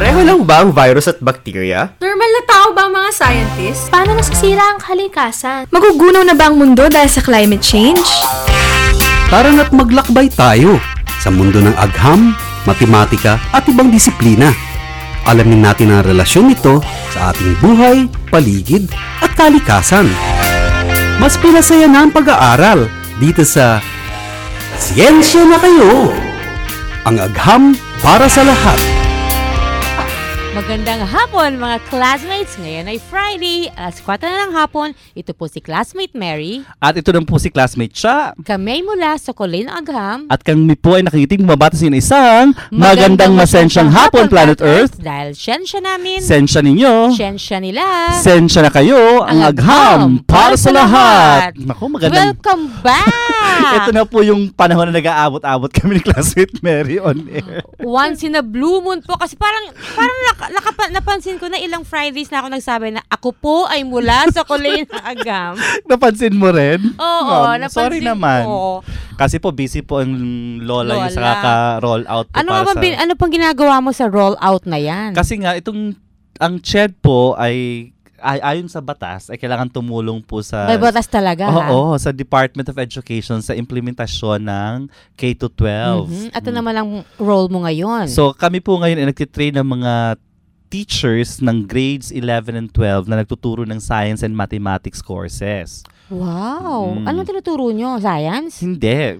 Pareho lang ba ang virus at bacteria? Normal na tao ba ang mga scientists? Paano nasisira ang kalikasan? Magugunaw na ba ang mundo dahil sa climate change? Tara na't maglakbay tayo sa mundo ng agham, matematika at ibang disiplina. Alamin natin ang relasyon nito sa ating buhay, paligid at kalikasan. Mas pinasaya na ang pag-aaral dito sa Siyensya na Kayo! Ang agham para sa lahat. Magandang hapon mga classmates! Ngayon ay Friday, alas 4 na ng hapon. Ito po si classmate Mary. At ito lang po si classmate Cha. Kami mula sa Colleen Agham. At kami po ay nakikiting bumabata sa inyo isang magandang masensyang hapon, Planet Earth. Dahil siyensya namin, Sensya ninyo. siyensya nila. Sensya na kayo, ang agham para sa lahat. Naku, magandang... Welcome back! Ito na po yung panahon na nag-aabot-abot kami ni classmate Mary on air. Once in a blue moon po kasi parang napansin ko na ilang Fridays na ako nagsabi na ako po ay mula sa Colleen Agham. Napansin mo rin? Oo, napansin sorry naman. ko. Kasi po busy po ang lola yung sa kaka-roll out po Ano pang ginagawa mo sa roll out na yan? Kasi nga, ang CHED po ay ayon sa batas, ay kailangan tumulong po sa... May batas talaga, Oo, sa Department of Education sa implementasyon ng K-12. At naman ang role mo ngayon. So, kami po ngayon ay nagtitrain ng mga teachers ng grades 11 and 12 na nagtuturo ng science and mathematics courses. Wow! Anong tinuturo nyo? Science? Hindi.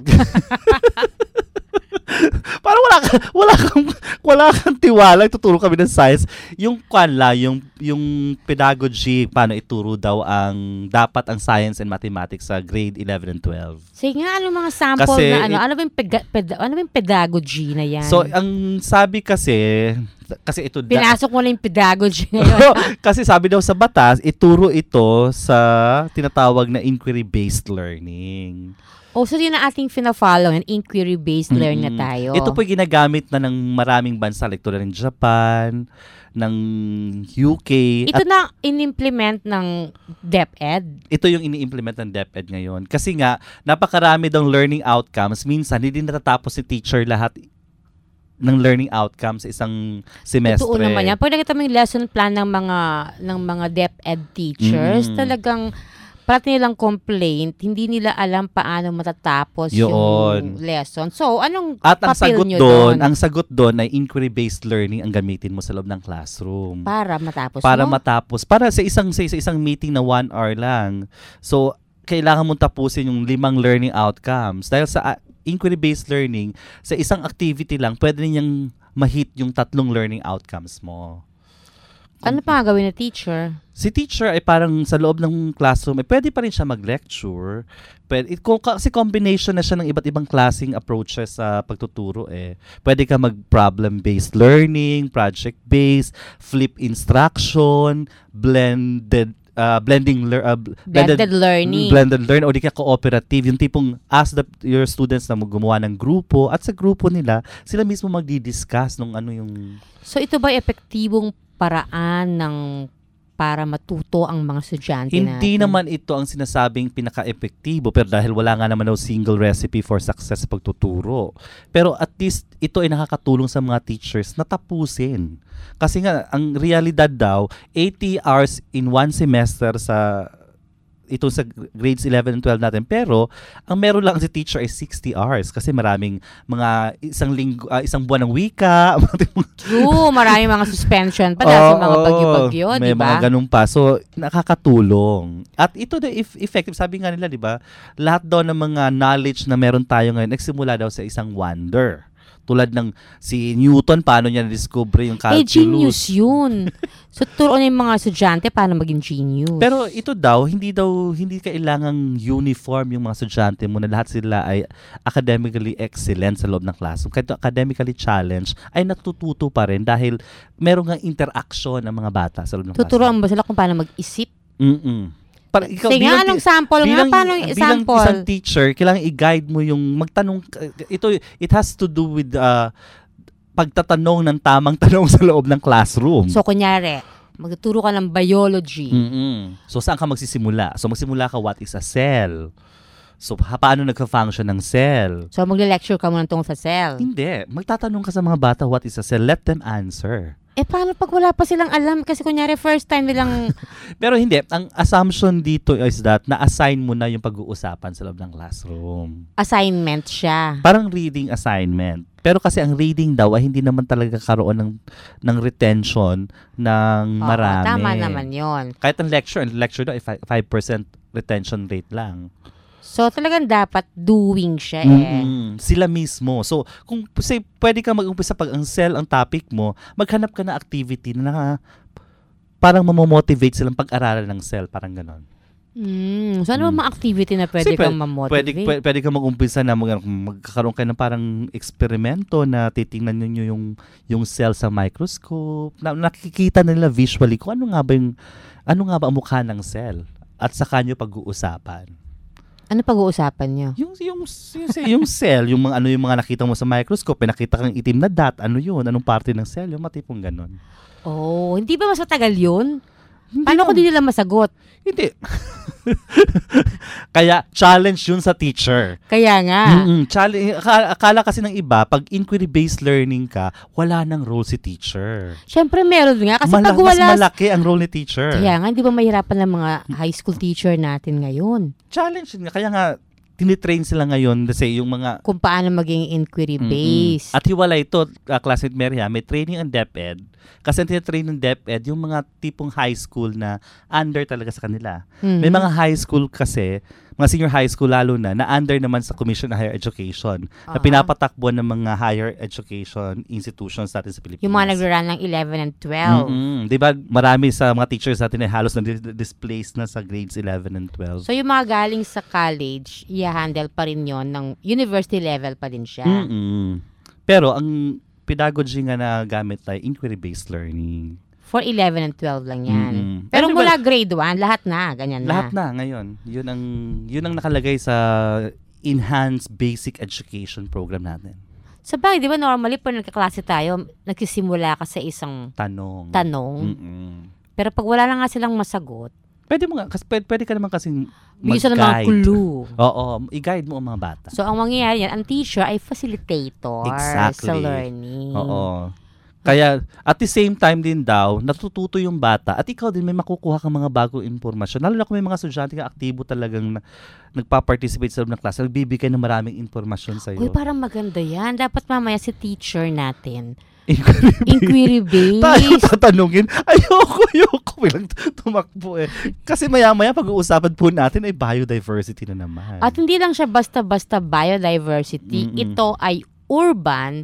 Parang wala kang tiwala, tuturo kami ng science. Yung yung pedagogy, paano ituro daw ang dapat ang science and mathematics sa grade 11 and 12. Sige nga, ano mga sample kasi, na ano ba yung pedagogy na yan? So, ang sabi kasi ito... Pinasok mo na yung pedagogy ngayon. Kasi sabi daw sa batas, ituro ito sa tinatawag na inquiry-based learning. So yun ang ating fina-follow, yung inquiry-based learning na tayo. Ito po ginagamit na ng maraming bansa, like tulad ng Japan, ng UK. Ito na in-implement ng DepEd? Ito yung ini-implement ng DepEd ngayon. Kasi nga, napakarami daw learning outcomes. Minsan, hindi natatapos si teacher lahat ng learning outcomes sa isang semestre. Totoo naman yan. Pag nakita mo yung lesson plan ng mga DepEd teachers, talagang parati nilang complaint, hindi nila alam paano matatapos yung lesson. So, anong papel nyo doon? Ang sagot doon ay inquiry-based learning ang gamitin mo sa loob ng classroom. Para matapos matapos. Para sa isang meeting na 1 hour lang. So, kailangan mong tapusin yung 5 learning outcomes. Dahil sa inquiry-based learning, sa isang activity lang, pwede niyang ma-hit yung 3 learning outcomes mo. Ano pa gawin na teacher? Si teacher ay parang sa loob ng classroom, pwede pa rin siya mag-lecture. Kasi combination na siya ng iba't ibang klaseng approaches sa pagtuturo Pwede ka mag-problem-based learning, project-based, flip instruction, blended learning. Blended learning o di kaya cooperative. Yung tipong ask your students na gumawa ng grupo at sa grupo nila, sila mismo magdi-discuss nung ano yung... So ito ba epektibong paraan para matuto ang mga estudyante natin? Hindi naman ito ang sinasabing pinaka-epektibo pero dahil wala nga naman daw single recipe for success sa pagtuturo. Pero at least ito ay nakakatulong sa mga teachers na tapusin. Kasi nga, ang realidad daw, 80 hours in one semester ito sa grades 11 and 12 natin. Pero, ang meron lang si teacher ay 60 hours kasi maraming mga isang buwan ng wika. True, maraming mga suspension pa dahil sa mga bagyo-bagyo, di ba? May mga ganun pa. So, nakakatulong. At ito na effective. Sabi nga nila, di ba? Lahat daw ng mga knowledge na meron tayo ngayon, nagsimula daw sa isang wonder. Tulad ng si Newton, paano niya na-discover yung calculus. Genius yun. So, turuan yung mga estudyante paano maging genius. Pero ito daw, hindi kailangang uniform yung mga estudyante mo na lahat sila ay academically excellent sa loob ng classroom. Kahit academically challenged, ay natututo pa rin dahil meron ng interaction ng mga bata sa loob ng classroom. Tuturuan ba sila kung paano mag-isip? Sige nga, anong sample nga? Paano yung sample? Bilang isang teacher, kailangan i-guide mo yung magtanong. It has to do with pagtatanong ng tamang tanong sa loob ng classroom. So, kunyari, magtuturo ka ng biology. So, saan ka magsisimula? So, magsimula ka, what is a cell? So, paano nagka-function ng cell? So, magle-lecture ka muna tungkol sa cell? Hindi. Magtatanong ka sa mga bata, what is a cell? Let them answer. Paano pag wala pa silang alam? Kasi kunyari, first time nilang... Pero hindi. Ang assumption dito is that na-assign mo na yung pag-uusapan sa loob ng classroom. assignment siya. Parang reading assignment. Pero kasi ang reading daw ay hindi naman talaga karoon ng retention ng marami. Tama naman yon. Kahit ang lecture daw ay 5% retention rate lang. So, talagang dapat doing siya Sila mismo. So, kung say, pwede ka mag-umpisa pag ang cell ang topic mo, maghanap ka ng activity na parang mamomotivate silang pag-aralan ng cell. Parang ganon. So, ano ba mga activity na pwede kang mamotivate? Pwede ka mag-umpisa na magkakaroon kayo ng parang eksperimento na titingnan nyo yung cell sa microscope. Nakikita nila visually kung ano nga ba ang mukha ng cell. At saka nyo pag-uusapan. Ano pag-uusapan niyo? Yung cell, yung mga nakita mo sa microscope, nakita kang itim na dot, ano yun? Anong parte ng cell? Yung matipong ganun. Oh, hindi ba mas matagal yun? Paano kung di nila masagot? Hindi. Kaya challenge yun sa teacher. Kaya nga. Akala kasi ng iba, pag inquiry-based learning ka, wala nang role si teacher. Siyempre meron nga. Kasi pag wala... Mas malaki ang role ni teacher. Kaya nga, hindi ba mahirapan ng mga high school teacher natin ngayon? Challenge yun nga. Kaya nga, tinitrain sila ngayon kasi yung mga... Kung paano maging inquiry-based. At hiwalay ito, classmate Mary, may training ang DepEd. Kasi ang tinitrain ng DepEd, yung mga tipong high school na under talaga sa kanila. May mga high school kasi, mga senior high school lalo na under naman sa Commission on Higher Education na pinapatakbo ng mga higher education institutions natin sa Pilipinas. Yung mga nag-run ng 11 and 12. Diba marami sa mga teachers natin ay halos na displaced na sa grades 11 and 12. So yung mga galing sa college, i-handle pa rin yon ng university level pa din siya. Pero ang pedagogy nga na gamit ay inquiry-based learning. For 11 and 12 lang yan. Pero mula grade 1, lahat na, ganyan na. Lahat na ngayon. Yun ang nakalagay sa Enhanced Basic Education Program natin. Sa bagay, di ba normally pag nagkaklase tayo, nagsisimula ka sa isang tanong. Pero pag wala lang nga silang masagot, pwede ka naman kasing mag-guide. Bigyan ng mga clue. Oo, i-guide mo ang mga bata. So, ang mangyayari yan, ang teacher ay facilitator sa learning. Oo. Kaya, at the same time din daw, natututo yung bata at ikaw din may makukuha kang mga bagong impormasyon. Lalo na kung may mga estudyante ka aktibo talagang nagpa-participate sa loob ng klase, nagbibigay ng maraming impormasyon sa'yo. Uy, parang maganda yan. Dapat mamaya si teacher natin. Inquiry-based. Tayo tatanungin. Ayoko. Bilang tumakbo eh. Kasi maya-maya pag-uusapan po natin ay biodiversity na naman. At hindi lang siya basta-basta biodiversity. Ito ay urban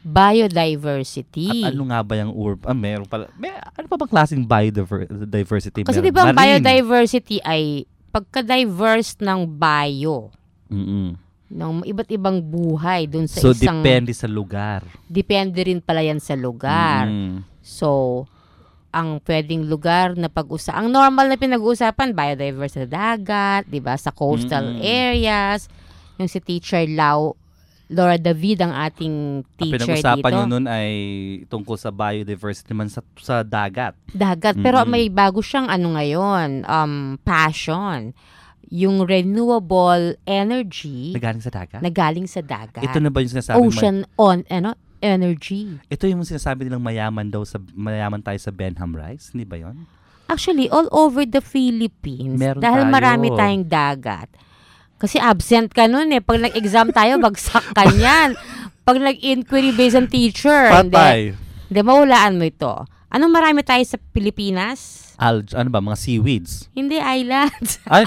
biodiversity. At ano nga ba yung urban? Meron pala. Ano pa bang klaseng biodiversity? Kasi di ba biodiversity ay pagka-diverse ng bio. Ng iba't ibang buhay dun sa so, isang... So, depende sa lugar. Depende rin pala yan sa lugar. So, ang pwedeng lugar na ang normal na pinag-uusapan, biodiversity sa dagat, di ba? Sa coastal areas. Yung si Teacher Laura David, ang ating teacher dito. Pinag-usapan nyo nun ay tungkol sa biodiversity naman sa dagat. Dagat. Pero may bago siyang ngayon, passion. Yung renewable energy. Nagaling sa dagat. Ito na ba yung sinasabi? Energy. Ito yung sinasabi nilang mayaman tayo sa Benham Rice? Hindi ba yun? Actually, all over the Philippines. Dahil marami tayong dagat. Kasi absent ka nun eh. Pag nag-exam tayo, bagsak ka niyan. Pag nag-inquiry based ang teacher. Patay. Hindi, mahulaan mo ito. Anong marami tayo sa Pilipinas? Ano ba? Mga seaweeds? Hindi, islands. Ay?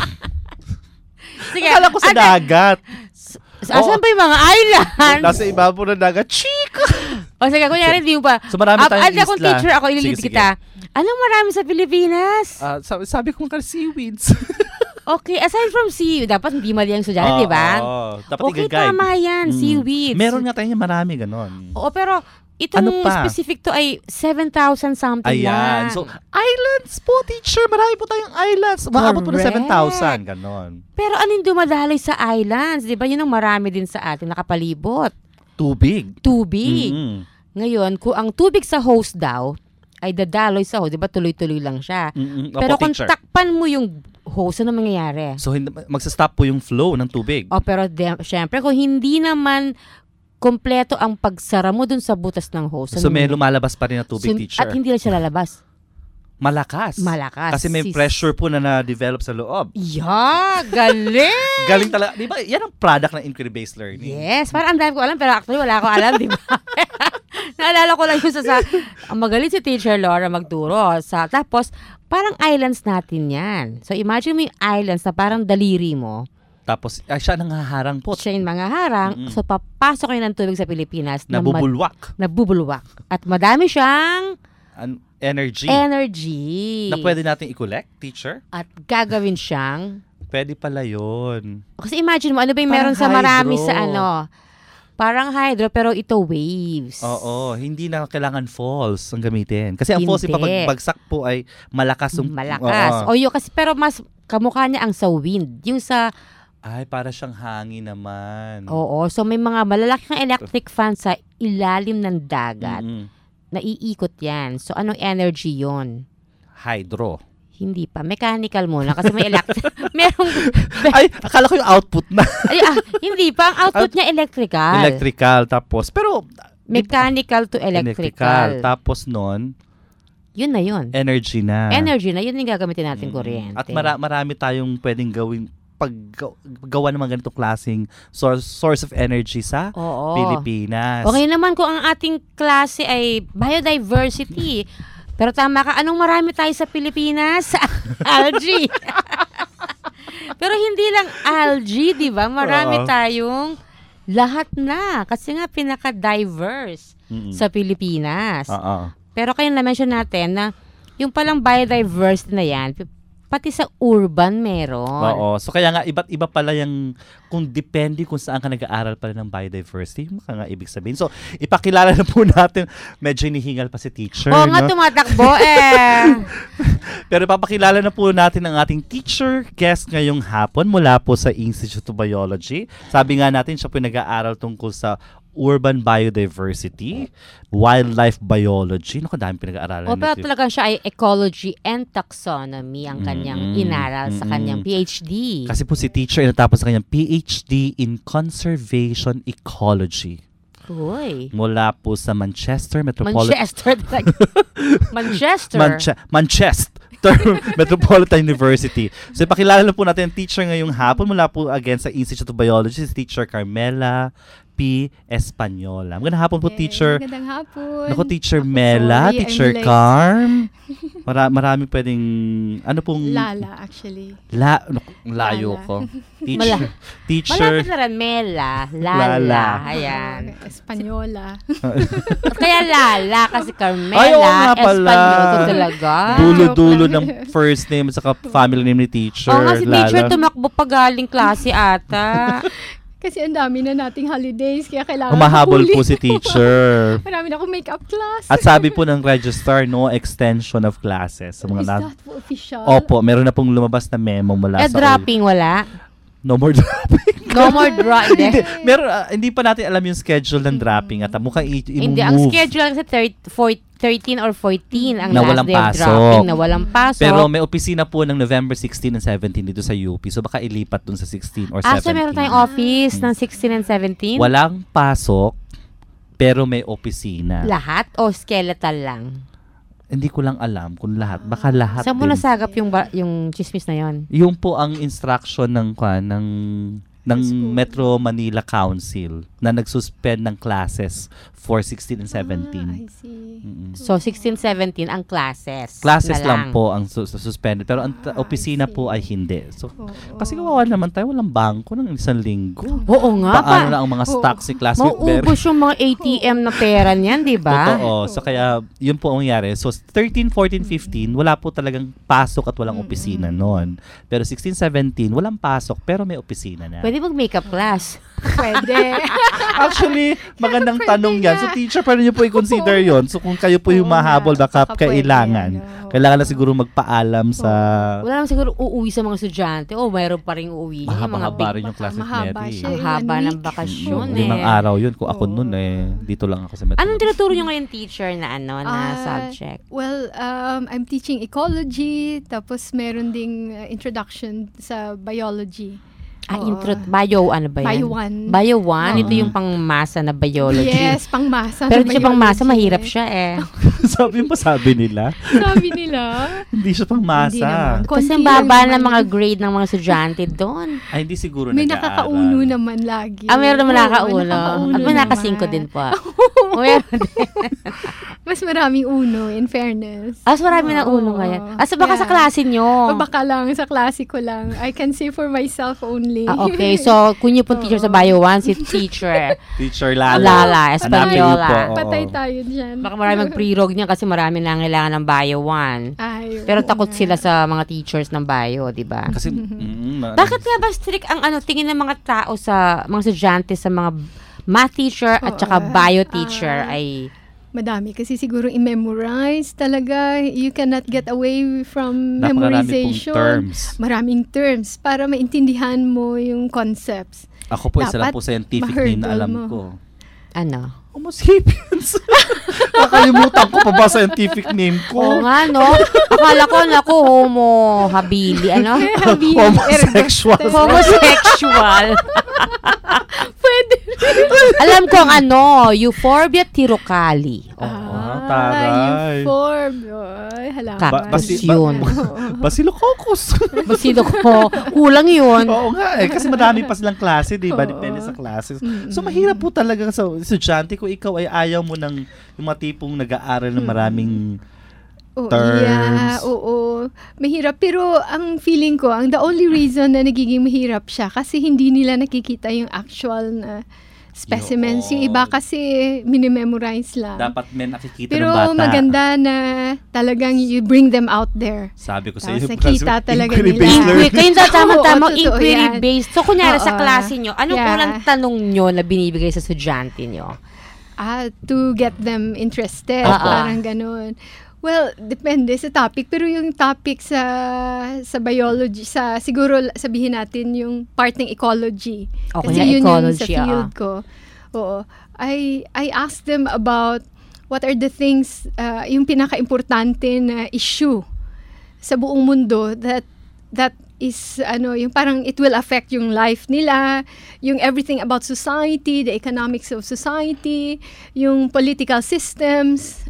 Sige. Akala ko sa dagat. Asan ba yung mga islands? Nasa ibabaw ng dagat. Chika! O sige, kunyari, hindi mo pa. So marami tayong isla. Kung teacher ako, ililid kita. Anong marami sa Pilipinas? Sabi ko nga seaweeds. Okay, aside from seaweed, dapat hindi mali ang sudyante, di ba? Dapat okay, tama yan, seaweeds. Meron nga tayong marami ganon. Oo, pero itong specific to ay 7,000 something lang. So, islands po, teacher. Marami po tayong islands. Maabot po na 7,000, ganon. Pero anong dumadaloy sa islands? Di ba yun ang marami din sa atin nakapalibot? Tubig. Ngayon, kung ang tubig sa hose daw ay dadaloy sa hose, di ba tuloy-tuloy lang siya. Pero kung takpan mo yung hose, ano mangyayari? So, magsa-stop po yung flow ng tubig. Pero syempre, kung hindi naman kompleto ang pagsara mo dun sa butas ng hose. So may lumalabas pa rin na tubig, teacher. At hindi lang siya lalabas. Malakas. Kasi may pressure po na na-develop sa loob. Yeah, galing! Galing talaga. Di ba? Yan ang product ng inquiry-based learning. Yes, parang ang dami ko alam, pero actually wala ko alam, di ba? Naalala ko lang yung ang magaling si Teacher Laura magturo. Tapos, parang islands natin yan. So, imagine mo yung islands na parang daliri mo. Tapos, siya nangaharang po. Siya yung mga harang. So, papasok kayo ng tubig sa Pilipinas. Nabubulwak. Nabubulwak. At madami siyang energy. Na pwede natin i-collect, teacher? At gagawin siyang pwede pala yun. Kasi imagine mo, ano ba yung meron sa marami sa parang hydro, pero ito waves. Oo, hindi na kailangan falls ang gamitin. Kasi ang falls, pagbagsak po ay malakas. Malakas. Pero mas kamukha niya ang sa wind. Yung sa ay, para siyang hangin naman. Oo, so may mga malalaking electric fan sa ilalim ng dagat. Naiikot yan. So, anong energy yon? Hydro. Hindi pa. Mechanical muna. Kasi may electric. Ay, akala ko yung output na. Hindi pa. Ang output niya electrical. Electrical. Tapos, pero mechanical to electrical. Tapos nun, yun na yun. Energy na. Yun yung gagamitin natin kuryente. At marami tayong pwedeng gawin paggawa ng mga ganitong klaseng source of energy sa Pilipinas. Okay naman kung ang ating klase ay biodiversity. Pero tama ka, anong marami tayo sa Pilipinas? Algae. Pero hindi lang algae, di ba? Marami tayong lahat na. Kasi nga pinaka-diverse sa Pilipinas. Pero kaya na-mention natin na yung palang biodiversity na yan, pati sa urban meron. Oo. So kaya nga, iba't iba pala yung, kung depende kung saan ka nag-aaral pala ng biodiversity, yung nga ibig sabihin. So, ipakilala na po natin, medyo hinihingal pa si teacher. Oo nga, tumatakbo Pero ipapakilala na po natin ang ating teacher guest ngayong hapon mula po sa Institute of Biology. Sabi nga natin, siya po nag-aaral tungkol sa urban biodiversity, wildlife biology. Dami pinag-aaralan. Pero talagang siya ay ecology and taxonomy ang kanyang inaral sa kanyang PhD. Kasi po si teacher ay natapos sa kanyang PhD in conservation ecology. Uy. Mula po sa Manchester Metropolitan University. So, ipakilala na po natin ang teacher ngayong hapon mula po again sa Institute of Biology, si Teacher Carmela P. Espanola. Magandang hapon po, teacher. Magandang hapon. Naku, Teacher Mela, Sorry, Teacher Carm. Marami pwedeng, ano pong... Lala, actually. Layo Lala. ko. Teacher. Malapit na rin, Mela. Lala. Ayan. Espanyola. Kaya Lala, kasi Carmela. Ay, oo nga pala. Espanyola talaga. Dulo-dulo ng first name at saka family name ni teacher. Oo nga, si teacher tumakbo pa galing klase ata. Kasi ang dami na nating holidays, kaya kailangan humahabol po si teacher. Marami na akong makeup class. At sabi po ng registrar, no extension of classes. Sa mga Is that po official? Opo, meron na pong lumabas na memo mula sa... dropping wala? No more dropping. No more dropping. Hindi pa natin alam yung schedule ng dropping at mukhang i-move. Hindi, ang schedule kasi 13 or 14 ang na last day of dropping na walang pasok. Pero may opisina po ng November 16 and 17 dito sa UP. So baka ilipat dun sa 16 or 17. So meron tayong office ng 16 and 17? Walang pasok, pero may opisina. Lahat o skeletal lang? Hindi ko lang alam kung lahat. Baka lahat Saan mo nasagap yung chismis na yon? Yung po ang instruction ng Metro Manila Council na nagsuspend ng classes for 16 and 17. I see. So 16, 17 ang classes. Classes lang po ang suspended. Pero ang opisina po ay hindi. So, kasi kawawa naman tayo, walang bangko ng isang linggo. Oo nga. Paano na ang mga stocks si classmate? Mauubos yung mga ATM na pera niyan, di ba? Totoo. So kaya, yun po ang nangyari. So 13, 14, 15, wala po talagang pasok at walang opisina noon. Pero 16, 17, walang pasok pero may opisina na. Pwede mag-makeup class. Pwede. Actually, magandang tanong yan. So teacher, pwede nyo po i-consider yon. So kung kayo po yung mahabol, baka kailangan. Kailangan na siguro magpaalam sa... Wala naman siguro uuwi sa mga estudyante. Mayroon pa rin uuwi. Mahaba rin yung classes, Mary. Ang haba ng bakasyon 5 araw yun. Kung ako nun dito lang ako sa Metro. Anong tinuturo nyo ngayon, teacher, na subject? Well, I'm teaching ecology, tapos meron ding introduction sa biology. Bio, ano ba yan? Bio 1. Bio 1? Ito yung pangmasa na biology. Yes, pangmasa. Pero hindi siya pangmasa, mahirap siya eh. sabi nila. Sabi nila. Hindi siya pang Hindi masa. naman. Kasi Konti ang lang baba naman. ng mga grade ng mga estudyante doon. Ay, hindi siguro May nag-aaral. nakakauno naman lagi. Meron naman Oo, nakaulo. At may naman. nakasingko din po. Meron din. Mas maraming uno, in fairness. Marami na ulo Oo. ngayon. Baka sa klase nyo. O baka lang, sa klase ko lang. I can say for myself only. Okay, so kung yun po teacher sa Bio 1, si teacher Teacher Lala. Lala, Hanapin Espanyola. niyo po, oo. Patay tayo dyan. Baka marami mag-pre-rog niya kasi marami nangailangan ng Bio 1. Ay, Pero oo takot nga. sila sa mga teachers ng Bio, di ba? Kasi, Bakit nga ba strict ang tingin ng mga tao sa mga estudyante sa mga math teacher at saka bio teacher ay Madami. Kasi siguro i-memorize talaga. You cannot get away from napakarami pong memorization. terms. Maraming terms para maintindihan mo yung concepts. Ako po, isa lang Dapat po scientific name na ma-hurdle alam mo. ko. ano? Homo sapiens. Nakalimutan ko pa ba scientific name Oo ko? nga, no? Akala ko, homo habili, ano? Homosexual. Homosexual. Pwede Alam ko ang Euphorbia tirocali. taray. Uniform. Ay, halaman. Cactus yun. Basilococcus. Basilo ko. Kulang yun. Oo nga eh. Kasi madami pa silang klase, di ba? Depende sa classes. So, mahirap po talaga sa estudyante kung ikaw ay ayaw mo ng yung mga tipong nag-aaral ng maraming terms. Yeah, oo. Mahirap. Pero ang feeling ko, the only reason na nagiging mahirap siya kasi hindi nila nakikita yung actual na specimens. Yung iba kasi minimemorize lang. Dapat may nakikita Pero ng bata. maganda na talagang you bring them out there. Sabi ko sa Tapos iyo, nakita talaga inquiry-based nila. learning. Kayong tama-tama, Oo, totoo inquiry-based. So, kunyari sa Oo. klase nyo, anong Yeah. unang tanong nyo na binibigay sa estudyante nyo? To get them interested. Parang ganun. Well, depende sa topic. Pero yung topic sa biology, siguro sabihin natin yung part ng ecology. Okay, Kasi na yun ecology, yung sa field ko. Oo. I asked them about what are the things, yung pinaka-importante na issue sa buong mundo that is yung parang it will affect yung life nila, yung everything about society, the economics of society, yung political systems.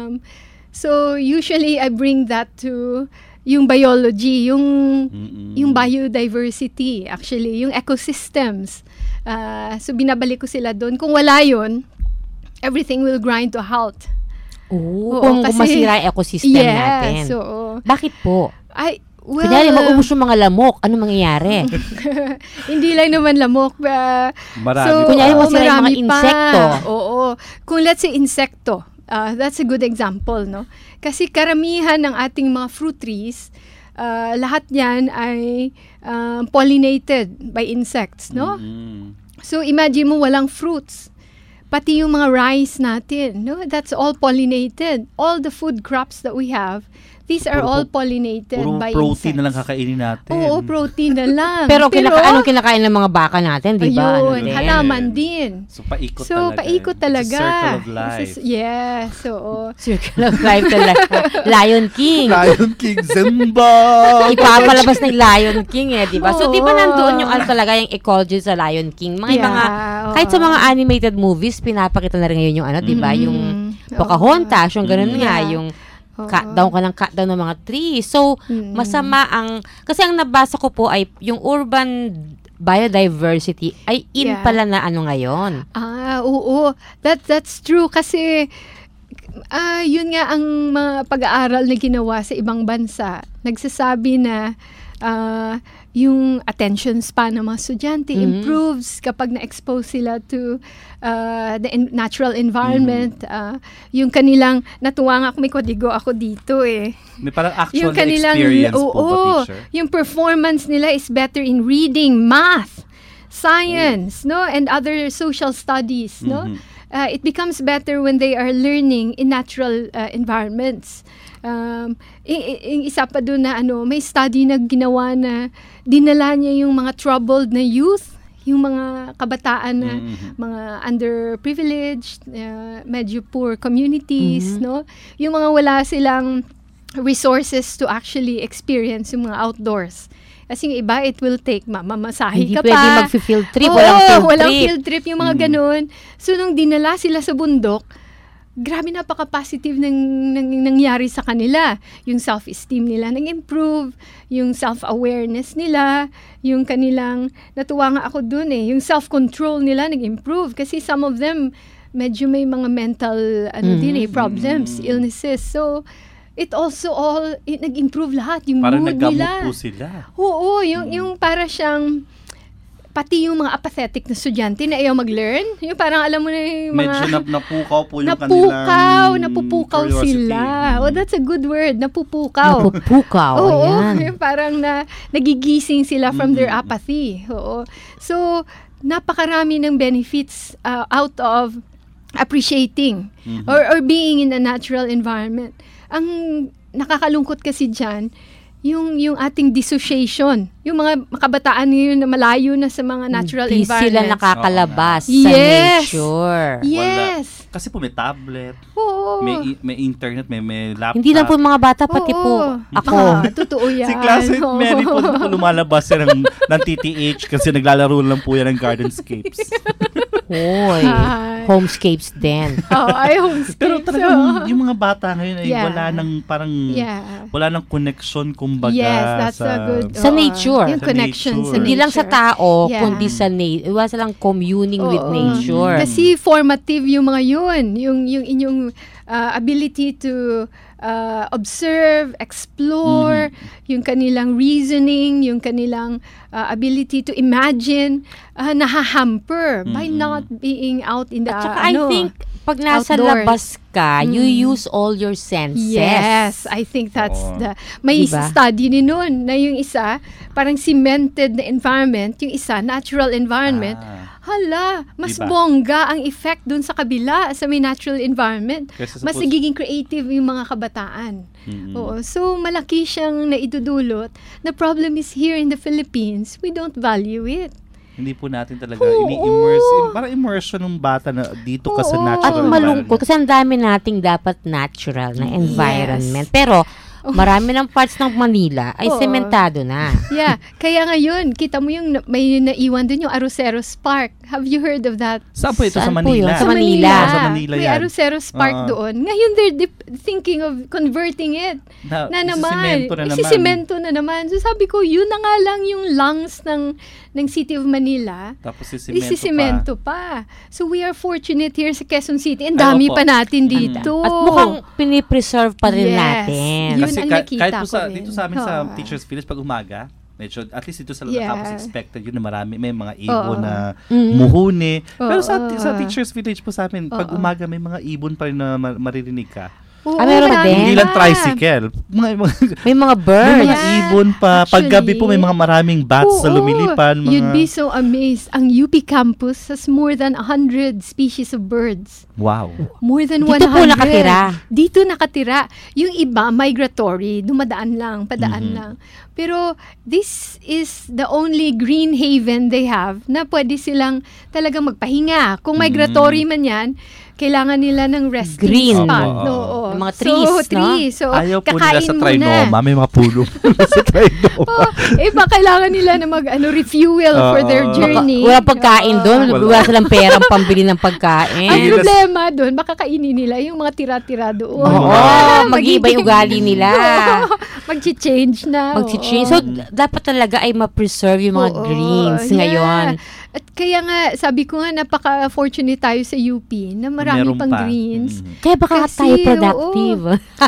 So usually I bring that to yung biology, yung biodiversity actually, yung ecosystems. So binabalik ko sila doon. Kung wala yun, everything will grind to a halt. Oo, Kung kasi- masira yung ecosystem natin. So, Bakit po? well, Kunyari, mag-ubos yung mga lamok. Ano mangyayari? hindi lang naman lamok. Marami. Kunyari, masira yung marami mga insekto. Oo. Kung let's say insekto, that's a good example, no? Kasi karamihan ng ating mga fruit trees, lahat yan ay pollinated by insects, no? So imagine mo walang fruits. Pati yung mga rice natin, no? That's all pollinated. All the food crops that we have, these are all pollinated Puro by protein insects. na lang kakainin natin. Oo, protein na lang. Pero anong kinakain ng mga baka natin, di ba? Ayun, din? halaman din. So, paikot So, talaga. paikot talaga. It's a circle of life. Yes, oo. Circle of life talaga. Lion King. Lion King, Simba! Ipapalabas ng Lion King di ba? So, di ba Oo. nandoon yung talaga yung ecology sa Lion King? Yeah, Kahit sa oo. mga animated movies, pinapakita na rin ngayon yung di ba? Yung Pocahontas, yung ganun nga, Yeah. yung cut down ng mga trees. So, masama kasi ang nabasa ko po ay yung urban biodiversity ay Yeah. pala na ngayon. Oo. That's true kasi yun nga ang mga pag-aaral na ginawa sa ibang bansa. Nagsasabi na yung attention span ng mga estudyante improves kapag na-expose sila to the natural environment. Yung kanilang, natuwa nga may kodigo ako dito May parang actual yung na kanilang, experience po ba, teacher? yung performance nila is better in reading, math, science, no, and other social studies, no. It becomes better when they are learning in natural environments. Isa pa doon na may study na ginawa na dinala niya yung mga troubled na youth, yung mga kabataan na mga underprivileged, medyo poor communities, no? Yung mga wala silang resources to actually experience yung mga outdoors. Kasi yung iba, it will take, mamasahe Hindi ka pwede pa. mag-field trip, Oo, walang field trip. yung mga ganun. So, nung dinala sila sa bundok, grabe napaka-positive nangyari sa kanila. Yung self-esteem nila nag-improve, yung self-awareness nila, yung kanilang, natuwa nga ako dun yung self-control nila nag-improve. Kasi some of them, medyo may mga mental problems, illnesses. So, it also nag-improve lahat. Yung Parang mood naggamot nila. po sila. Oo, yung para siyang, pati yung mga apathetic na estudyante na ayaw mag-learn. Yung parang alam mo na yung mga... Medyo napukaw po yung napupukaw curiosity. sila. Oh, that's a good word, napupukaw. Napupukaw, Oo, ayan. yung parang nagigising sila from their apathy. Oo. So, napakarami ng benefits out of appreciating or being in a natural environment. Ang nakakalungkot kasi dyan, yung ating dissociation. Yung mga kabataan ngayon na malayo na sa mga natural Hindi environment. sila nakakalabas sa Yes. nature. Yes. Kasi po may tablet, Oo. may internet, may laptop. Hindi lang po yung mga bata, pati po ako. Totoo yan. Si classmate Oo. Mary po lumalabas yan ng TTH kasi naglalaro lang po yan ng Gardenscapes. Hoy, homescapes din. Ay, homescape. Pero talagang yung mga bata ngayon ay Yeah. wala nang connection kumbaga Yes, that's sa a good... Sa nature. Yung Sa connection nature. sa Hindi lang sa tao, Yeah. kundi sa nature. Wala silang communing with Oo. nature. Kasi formative yung mga yun. Yung inyong ability to observe, explore, yung kanilang reasoning, yung kanilang ability to imagine, nahahamper by not being out in the, At saka I think, pag nasa outdoors. labas ka, you use all your senses. Yes, I think that's may Diba? study ni noon na yung isa, parang cemented na environment, yung isa, natural environment. Hala, mas Diba? bongga ang effect dun sa kabila, sa may natural environment. Kasi Mas nagiging creative yung mga kabataan. Oo, so malaki siyang naidudulot. The problem is here in the Philippines, we don't value it. Hindi po natin talaga ini-immerse. Parang immersion ng bata na dito ka sa Oo. At natural malungkot kasi ang dami nating dapat natural na environment. Pero marami ng parts ng Manila ay Oo. sementado na. Yeah, kaya ngayon, kita mo yung may naiwan dun yung Aroseros Park. Have you heard of that? Saan po ito? Sa Saan po Manila? yun? Sa Manila. Sa Manila May yan. Aroseros Park Oo. doon. Ngayon, they're thinking of converting it. Na naman. isisemento na naman. Isisemento na naman. So sabi ko, yun na nga lang yung lungs ng City of Manila. Tapos Isisemento pa. So we are fortunate here sa Quezon City. Ang Ay, dami opo. pa natin dito. At mukhang pinipreserve pa rin Yes. natin. Yun Kasi ang nakita kahit po ko rin. dito sa amin sa Oo. Teachers Village pag umaga, medyo at least dito sa Yeah. campus expected yun na may mga ibon Oo. na muhuni. Pero sa Oo. Teachers Village po sa amin, pag umaga may mga ibon pa rin na maririnig ka. Oo, meron marami din. Hindi lang pa. tricycle. May mga May birds. mga ibon pa. Pag gabi po may mga maraming bats na Oo. lumilipad. You'd be so amazed. Ang UP campus has more than 100 species of birds. Wow. More than Dito 100. po nakatira. Dito nakatira. Yung iba, migratory, dumadaan lang, padaan lang. Pero this is the only green haven they have na pwede silang talagang magpahinga. Kung migratory man yan, kailangan nila ng resting Green. spot. Opo, Oo. Yung mga trees, no? trees. So, Ayaw po nila kakain sa muna. trinoma. May mga pulo sa trinoma. Iba kailangan nila na refuel for their journey. Wala pagkain doon. Wala. Wala silang perang pambili ng pagkain. Ang problema doon, baka kainin nila yung mga tira-tira doon. Oo, mag-iiba yung ugali nila. Mag-change na. Mag-change. oo. So, dapat talaga ay ma-preserve yung mga Oo, greens yeah. ngayon. At kaya nga, sabi ko nga, napaka-fortunate tayo sa UP na marami Meron pang pa. greens. Kaya baka Kasi, tayo productive.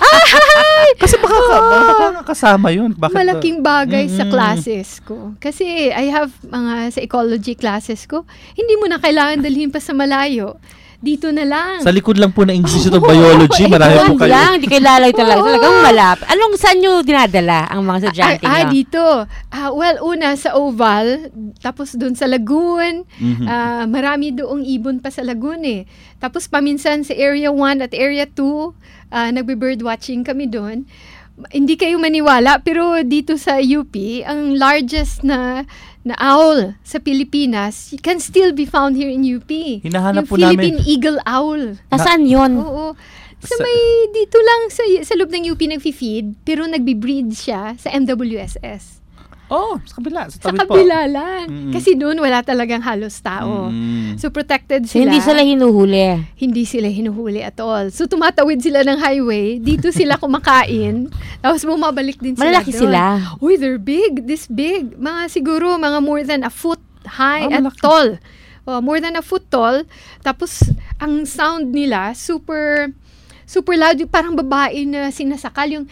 Kasi baka kasama yun. Bakit Malaking bagay sa classes ko. Kasi I have mga sa ecology classes ko, hindi mo na kailangan dalhin pa sa malayo. Dito na lang. Sa likod lang po ng Institute of Biology, marami po Doon kayo. lang, di kailalay talaga. Talagang malapit. Saan nyo dinadala ang mga estudyante nyo? Dito. Well, una sa Oval, tapos doon sa Lagoon. Marami doong ibon pa sa Lagoon eh. Tapos paminsan sa Area 1 at Area 2, nagbe-bird watching kami doon. Hindi kayo maniwala, pero dito sa UP, ang largest na owl sa Pilipinas can still be found here in UP. Hinahanap yung po Philippine namin. Eagle Owl. Nasaan yun? Oo. Sa may dito lang sa loob ng UP nagfi-feed, pero nagbi-breed siya sa MWSS. Oh, sa kabila. Sa Sa tawid po. kabila lang. Mm-mm. Kasi doon wala talagang halos tao. So protected So, sila. hindi sila hinuhuli. Hindi sila hinuhuli at all. So tumatawid sila ng highway, dito sila kumakain, tapos bumabalik din sila Malalaki doon. sila. Uy, they're big, this big. Mga siguro, mga more than a foot high at malaki. tall. More than a foot tall. Tapos, ang sound nila, super loud. Parang babae na sinasakal yung,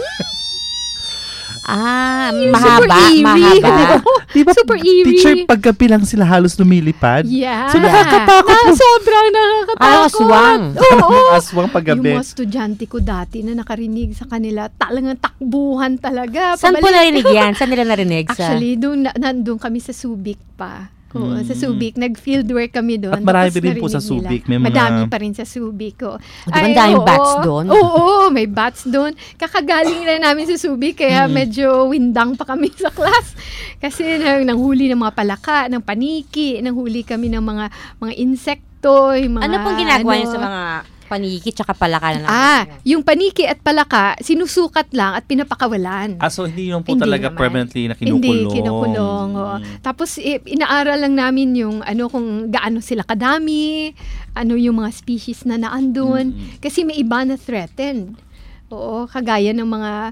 Mahaba. eerie. Mahaba. Di ba, Super eerie. teacher, paggabi lang sila halos lumilipad? Yeah. So, nakakatakot. Sobrang nakakatakot. Parang aswang. Oo. Aswang paggabi. Yung mga estudyante ko dati na nakarinig sa kanila, talagang takbuhan talaga. Saan po narinig yan? Saan nila narinig? Actually, nandun kami sa Subic pa. Oo, sa Subic. Nag-fieldwork kami doon. At marami Tapos din po narinig sa nila. Subic. May mga- Madami pa rin sa Subic. Oh. Di ba ang daming bats doon? Oo, may bats doon. Kakagaling na namin sa Subic, kaya medyo windang pa kami sa class. Kasi nanghuli ng mga palaka, ng paniki, nanghuli kami ng mga insekto. Yung mga, Ano pong ginagawa niyo sa mga paniki tsaka palaka na yung paniki at palaka, sinusukat lang at pinapakawalan. So hindi yun po Hindi talaga naman. permanently na kinukulong. Hindi, kinukulong. Oo. Tapos, inaaral lang namin yung kung gaano sila kadami, ano yung mga species na naandun. Kasi may iba na threatened. Oo, kagaya ng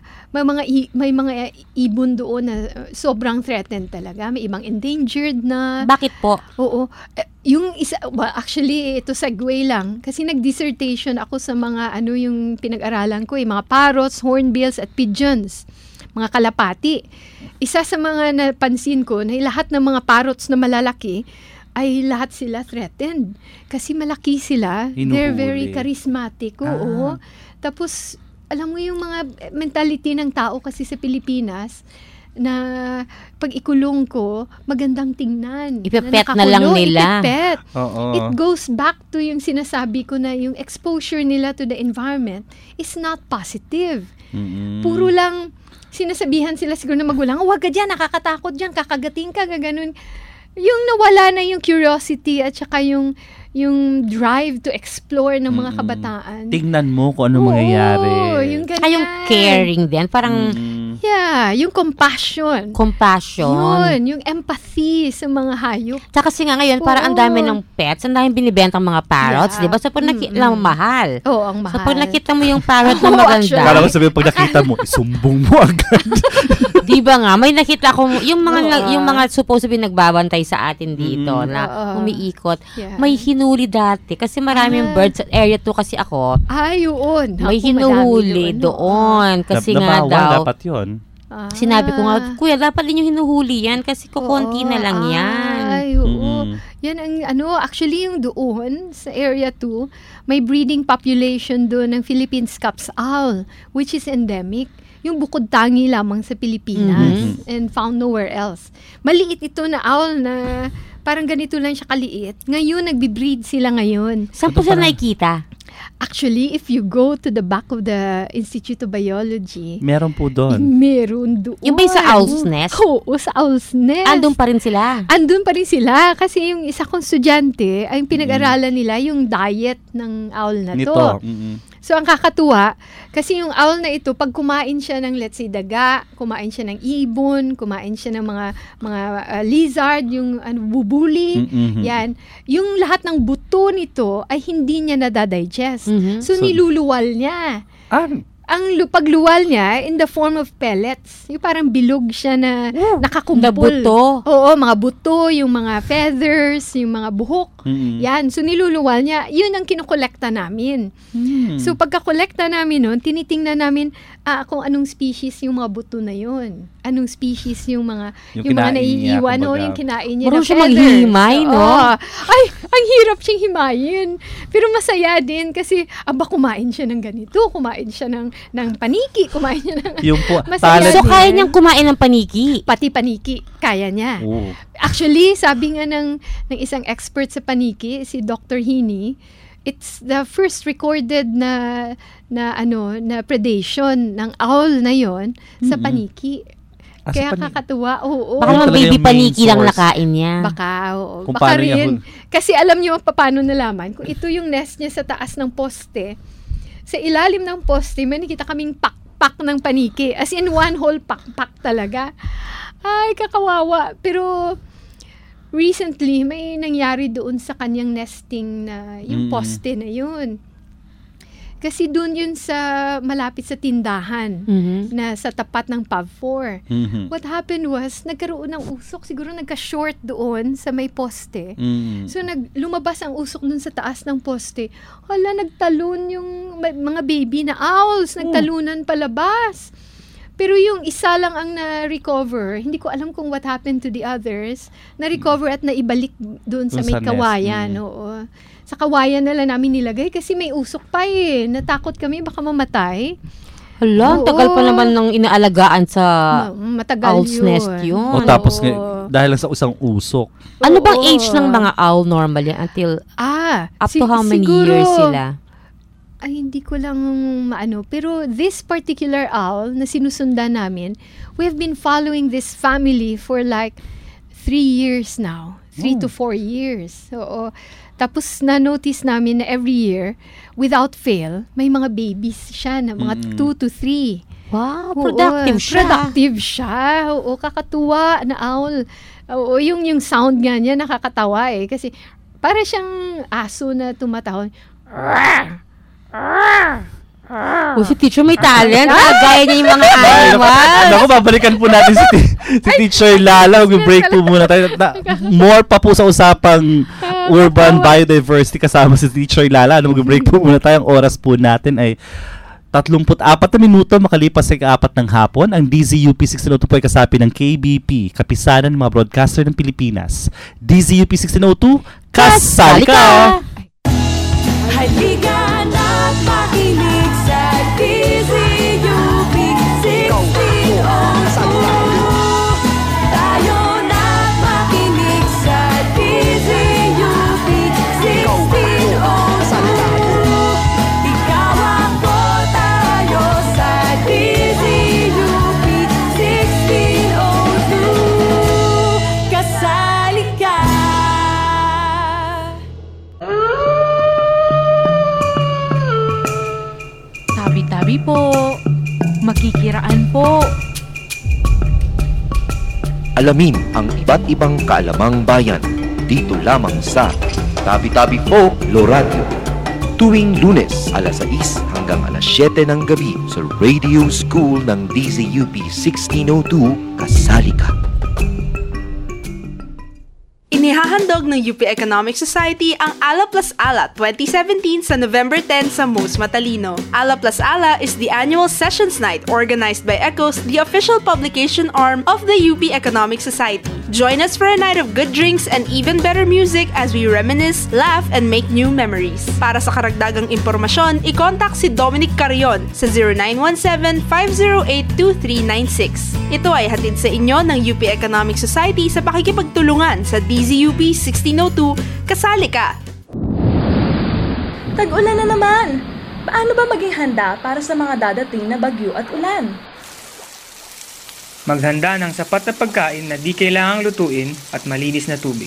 may mga ibon doon na sobrang threatened talaga. May ibang endangered na. Bakit po? Oo. Yung isa, actually, ito segue lang. Kasi nag-dissertation ako sa mga, yung pinag-aralan ko, mga parrots, hornbills, at pigeons. Mga kalapati. Isa sa mga napansin ko, na lahat ng mga parrots na malalaki, ay lahat sila threatened. Kasi malaki sila. Hinuhuli. They're very charismatic. Oo. Tapos, alam mo yung mga mentality ng tao kasi sa Pilipinas, na pag ikulong ko, magandang tingnan. Ipepet na lang nila. Ipepet. Oo. It goes back to yung sinasabi ko na yung exposure nila to the environment is not positive. Puro lang sinasabihan sila siguro na magulang, huwag ka dyan, nakakatakot dyan, kakagating ka, gaganon. Yung nawala na yung curiosity at saka yung drive to explore ng mga kabataan. Tingnan mo kung ano mangyayari. Oo, yung ganyan. Yung caring din. Parang Yeah, yung compassion. compassion. Yun, yung empathy sa mga hayop. Tsaka kasi nga ngayon, parang ang dami ng pets, ang daming binibentang mga parrots, Yeah. di ba? So, pag nakita lang, mahal. Oo, ang mahal. So, pag nakita mo yung parrot na Oo, maganda, actually. Kala ko sabihin, pag nakita mo, isumbong mo agad. di ba nga, may nakita akong, yung mga, Oo. yung mga supposed to be nagbabantay sa atin dito, na Oo. umiikot, Yeah. may hinuli dati. Kasi maraming birds sa area 2 kasi ako, Ay, yun. may Naku, hinuhuli madami doon. Kasi nga Nabawal, daw, dapat yun. sinabi ko nga, kuya, dapat din yung hinuhuli yan kasi kukunti na lang yan. Ay, oo. Yan ang actually yung doon sa area 2, may breeding population doon ng Philippine Scops owl, which is endemic. Yung bukod tangi lamang sa Pilipinas and found nowhere else. Maliit ito na owl na parang ganito lang siya kaliit. Ngayon, nagbe-breed sila ngayon. Saan po siya nakikita? Actually, if you go to the back of the Institute of Biology, Meron po doon. meron doon. Yung ba yung sa Owl's Nest? Oo, sa Owl's Nest. Andun pa rin sila. Andun pa rin sila kasi yung isa kong estudyante ay pinag-aralan nila yung diet ng owl na to. Nito. So, ang kakatuwa, kasi yung owl na ito, pag kumain siya ng, let's say, daga, kumain siya ng ibon, kumain siya ng mga lizard, yung bubuli, yan. Yung lahat ng buto nito ay hindi niya nadadigest. So, niluluwal niya. Ang pagluwal niya in the form of pellets. Yung parang bilog siya na nakakumpul. Na buto. Oo, mga buto, yung mga feathers, yung mga buhok. Yan. So, niluluwal niya. Yun ang kinukolekta namin. So, pagkakolekta namin nun, tinitingnan namin kung anong species yung mga buto na yun. Anong species yung mga Yung mga kinain niya, naiiwan. kumbaga. Yung kinain niya Marunong na siya feathers. maghihimay, no? Oo. Ay, ang hirap siyang himayin. Pero masaya din kasi, kumain siya ng ganito. Kumain siya ng paniki. Kumain siya ng... Yung po, Masaya So, din. kaya niyang kumain ng paniki. Pati paniki, kaya niya. Oo. Actually, sabi nga ng isang expert sa paniki, si Dr. Heaney, it's the first recorded na predation ng owl na yon sa paniki. Sa Kaya paniki. kakatuwa, oo. Baka Yun naman talaga baby yung main paniki lang source. nakain niya. Baka, oo. Kung Baka paano niya rin. Kasi alam niyo paano nalaman? Kung ito yung nest niya sa taas ng poste, sa ilalim ng poste, may nakita kaming pakpak ng paniki. As in, one whole pakpak talaga. Ay, kakawawa. Pero recently, may nangyari doon sa kanyang nesting na yung poste na yun. Kasi doon yun sa malapit sa tindahan na sa tapat ng PAV4. What happened was, nagkaroon ng usok. Siguro nagka-short doon sa may poste. So, lumabas ang usok doon sa taas ng poste. Hala, nagtalon yung mga baby na owls. Nagtalunan palabas. Pero yung isa lang ang na-recover. Hindi ko alam kung what happened to the others. Na-recover at naibalik doon sa may kawayan. Oo. Sa kawayan na lang namin nilagay kasi may usok pa eh. Natakot kami baka mamatay. Hala, tagal pa naman ng inaalagaan sa owl's yun. nest yun. O tapos dahil lang sa usang usok. Ano bang age ng mga owl normally until up to how many years sila? Ay, hindi ko lang maano. Pero this particular owl na sinusundan namin, we have been following this family for like 3 years now. 3 to 4 years. So, tapos na-notice namin na every year, without fail, may mga babies siya na mga 2 to 3. Wow, productive siya. Productive siya. Oo, kakatuwa na owl. Oo, yung sound nga niya nakakatawa eh. Kasi para siyang aso na tumatahon. Si teacher may talent. Gaya niya yung mga animals. Naku, babalikan po natin si Teacher Lala. Mag-break po muna tayo. More pa po sa usapang urban biodiversity kasama si Teacher Lala. Mag-break po muna tayo. Ang oras po natin ay 34 na minuto makalipas sa 4 ng hapon. Ang DZUP 1602 po ay kasapi ng KBP, Kapisanan ng mga Broadcaster ng Pilipinas. DZUP 1602, kasali ka! Halika na't makinig sa DZUP 1602. Tayo na't makinig sa DZUP 1602. Ikaw ako, tayo sa DZUP 1602. Kasali ka. Tabi-tabi po. Makikiraan po. Alamin ang iba't ibang kaalamang bayan dito lamang sa Tabi-Tabi Po Lo Radio. Tuwing Lunes, alas 6 hanggang alas 7 ng gabi sa Radio School ng DZUP 1602, kasali ka. Inihahandog ng UP Economic Society ang Ala Plus Ala 2017 sa November 10 sa Most Matalino. Ala Plus Ala is the annual sessions night organized by ECOS, the official publication arm of the UP Economic Society. Join us for a night of good drinks and even better music as we reminisce, laugh, and make new memories. Para sa karagdagang impormasyon, i-contact si Dominic Carrion sa 0917-508-2396. Ito ay hatid sa inyo ng UP Economic Society sa pakikipagtulungan sa DZUP 1602, kasali ka! Tag-ulan na naman! Paano ba maging handa para sa mga dadating na bagyo at ulan? Maghanda ng sapat na pagkain na di kailangang lutuin at malinis na tubig.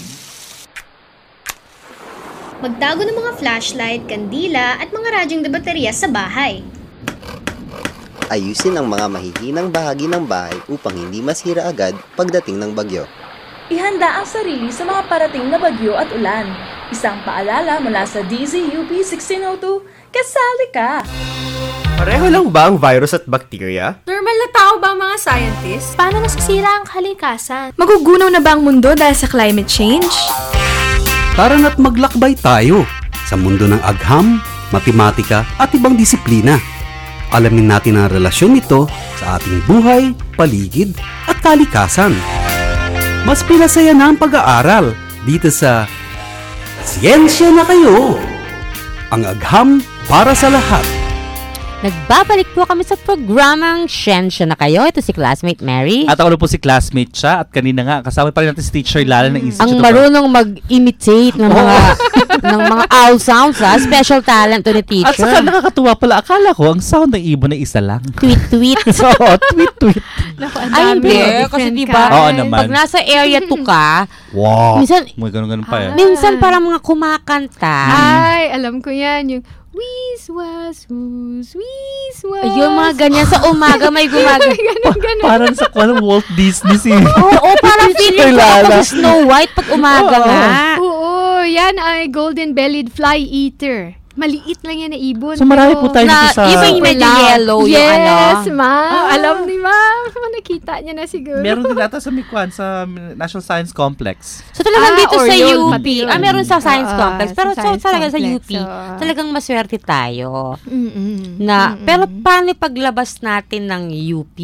Magtago ng mga flashlight, kandila at mga radyong de baterya sa bahay. Ayusin ang mga mahihinang bahagi ng bahay upang hindi masira agad pagdating ng bagyo. Ihanda ang sarili sa mga parating na bagyo at ulan. Isang paalala mula sa DZUP 1602, kasali ka! Pareho lang ba ang virus at bacteria? Normal na tao ba ang mga scientists? Paano nasisira ang kalikasan? Magugunaw na ba ang mundo dahil sa climate change? Tara na't maglakbay tayo sa mundo ng agham, matematika at ibang disiplina. Alamin natin ang relasyon nito sa ating buhay, paligid at kalikasan. Mas pinasaya na ang pag-aaral dito sa Siyensya na Kayo! Ang agham para sa lahat. Nagbabalik po kami sa programang Siyensya na Kayo. Ito si classmate Mary. At ako na po si classmate siya. At kanina nga, kasama pa rin natin si Teacher Lala ng Institute. Ang marunong mag-imitate ng mga ng mga owl sounds, ha? Special talent to ni teacher. At saka nakakatuwa pala. Akala ko, ang sound ng ibon ay isa lang. Tweet-tweet. Oo, tweet-tweet. Ay, hindi. Kasi diba, Oo naman. pag nasa area 2 ka, wow. minsan, may ganun-ganun pa yan. minsan parang mga kumakanta. Ay, alam ko yan. Yung Wiswas, wiswas. Ayun, mga ganyan sa umaga may Ganun. Parang sa Walt Disney si Oo, parang feeling ko kapag Snow White pag umaga nga. Oo, yan ay golden-bellied fly eater. Maliit lang yan na ibon. So marami po tayo dito sa... Iba yung medyo yellow yung Yes, ma'am. Alam ni ma'am. Nakita niya na siguro. Meron din ata sa Mikwan, sa National Science Complex. So talagang dito sa yun, UP, pati yun. meron sa Science Complex. Pero sa Science talaga sa Complex, UP, talagang maswerte tayo. Na, Pero paano paglabas natin ng UP?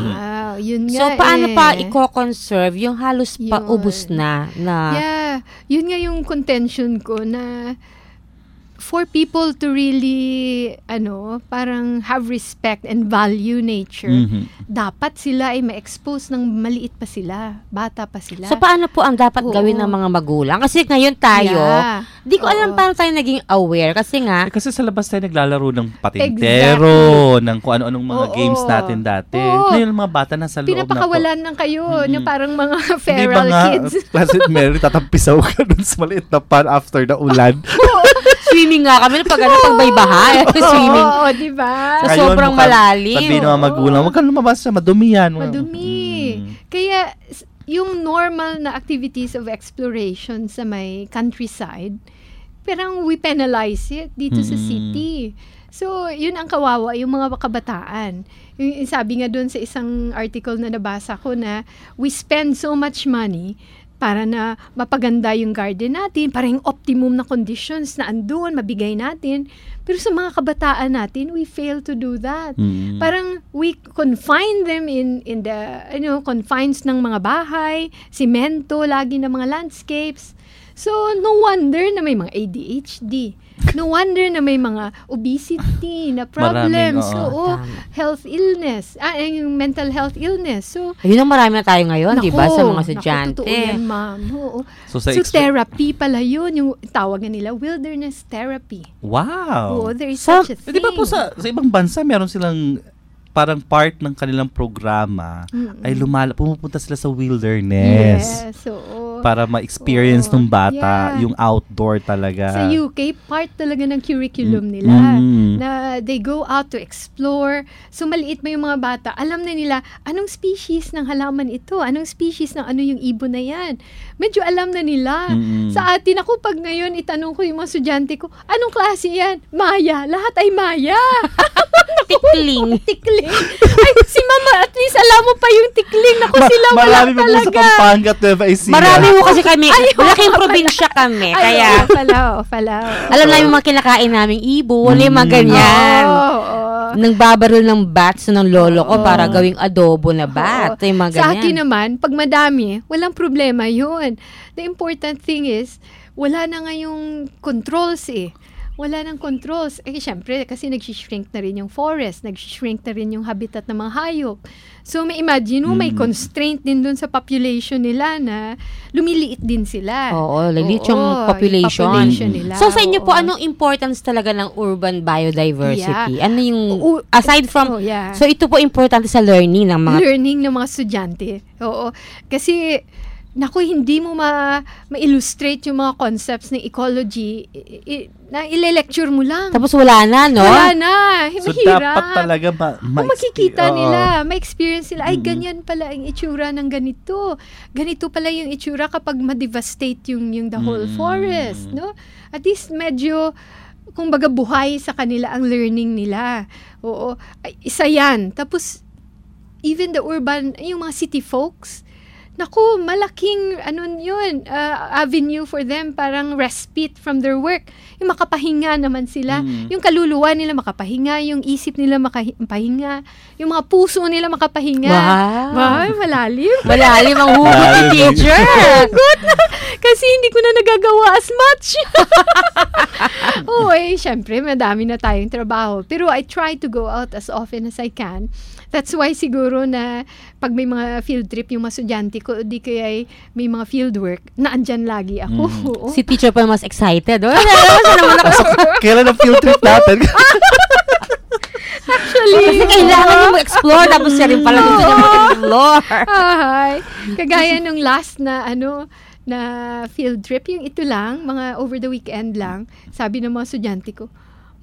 Yun nga So paano pa i-conserve yung halos paubos na? Yeah, yun nga yung contention ko na for people to really, parang have respect and value nature, dapat sila ay ma-expose ng maliit pa sila, bata pa sila. So, paano po ang dapat gawin ng mga magulang? Kasi ngayon tayo, di ko alam paano tayo naging aware. Kasi nga... Kasi sa labas tayo naglalaro ng patintero, ng kung ano-anong mga games natin dati. Ngayon, mga bata nasa loob na po. Pinapakawalan ng kayo, na parang mga feral kids. Classmate Mary, tatampisaw ka dun sa maliit na pan after the ulan. Swimming nga kami pag may baha. Swimming. Oo, diba? Sa sobrang malalim. Sabihin ng mga magulang, huwag ka lumabas siya, madumi yan. Madumi. Kaya, yung normal na activities of exploration sa may countryside, parang we penalize it dito sa city. So, yun ang kawawa, yung mga kabataan. Yung sabi nga doon sa isang article na nabasa ko na we spend so much money para na mapaganda yung garden natin, para yung optimum na conditions na andun, mabigay natin. Pero sa mga kabataan natin, we fail to do that. Parang we confine them in the confines ng mga bahay, simento, lagi ng mga landscapes. So, no wonder na may mga ADHD. No wonder na may mga obesity na problems. Health illness. Yung mental health illness. So, ayun ang marami na tayo ngayon, di ba, sa mga estudyante. Totoo yan, ma'am. So therapy pala yun. Yung tawagan nila, wilderness therapy. Wow! There is such a thing. Di ba po sa ibang bansa, meron silang parang part ng kanilang programa ay pumupunta sila sa wilderness. Yes, para ma-experience ng bata yung outdoor talaga. Sa UK, part talaga ng curriculum nila na they go out to explore. So, maliit pa yung mga bata. Alam na nila, anong species ng halaman ito? Anong species ng yung ibon na yan? Medyo alam na nila. Sa atin, ako pag ngayon itanong ko yung mga estudyante ko, anong klase yan? Maya. Lahat ay Maya. Tikling. Ay, si Mama, at least alam mo pa yung tikling. Naku, sila wala marami talaga. Marami mo sa Pampanga at Nueva Ecija. Marami mo kasi kami. Malaking probinsya kami. Kaya, alam namin yung mga kinakain naming ibon, yung mga ganyan. Nang babaril ng bats ng lolo ko para gawing adobo na bat. Yung mga ganyan. Sa akin naman, pag madami, walang problema yun. The important thing is, wala na ngayong controls Wala nang controls. Syempre, kasi nag-shrink na rin yung forest, nag-shrink na rin yung habitat ng mga hayop. So, may imagine mo, may constraint din dun sa population nila na lumiliit din sila. Oo, liliit yung population nila. So, sa inyo po, anong importance talaga ng urban biodiversity? Ano yung, aside from, so ito po importante sa learning ng mga... Learning ng mga estudyante. Oo. Kasi, naku, hindi mo ma-illustrate yung mga concepts ng ecology na ile-lecture mo lang. Tapos wala na, no? Wala na. So, mahirap. dapat talaga makikita nila, ma-experience nila, ay, ganyan pala ang itsura ng ganito. Ganito pala yung itsura kapag ma-devastate yung the whole forest, no? At least medyo, kumbaga, buhay sa kanila ang learning nila. Oo. Ay, isa yan. Tapos, even the urban, yung mga city folks, naku, malaking avenue for them, parang respite from their work. Yung makapahinga naman sila. Yung kaluluwa nila makapahinga, yung isip nila makapahinga, yung mga puso nila makapahinga. Wow, malalim. Malalim ang hugot ni teacher. Hugot na. Kasi hindi ko na nagagawa as much. Syempre, madami na tayong trabaho. Pero I try to go out as often as I can. That's why siguro na pag may mga field trip yung mga estudyante ko, di kaya may mga field work, naandyan lagi ako. Si teacher pa mas excited. Kailan ang field trip natin? Actually, kasi kailangan niya mag-explore, tapos siya rin pala gusto niya mag-explore. Kagaya nung last na na field trip, yung ito lang, mga over the weekend lang, sabi ng mga estudyante ko,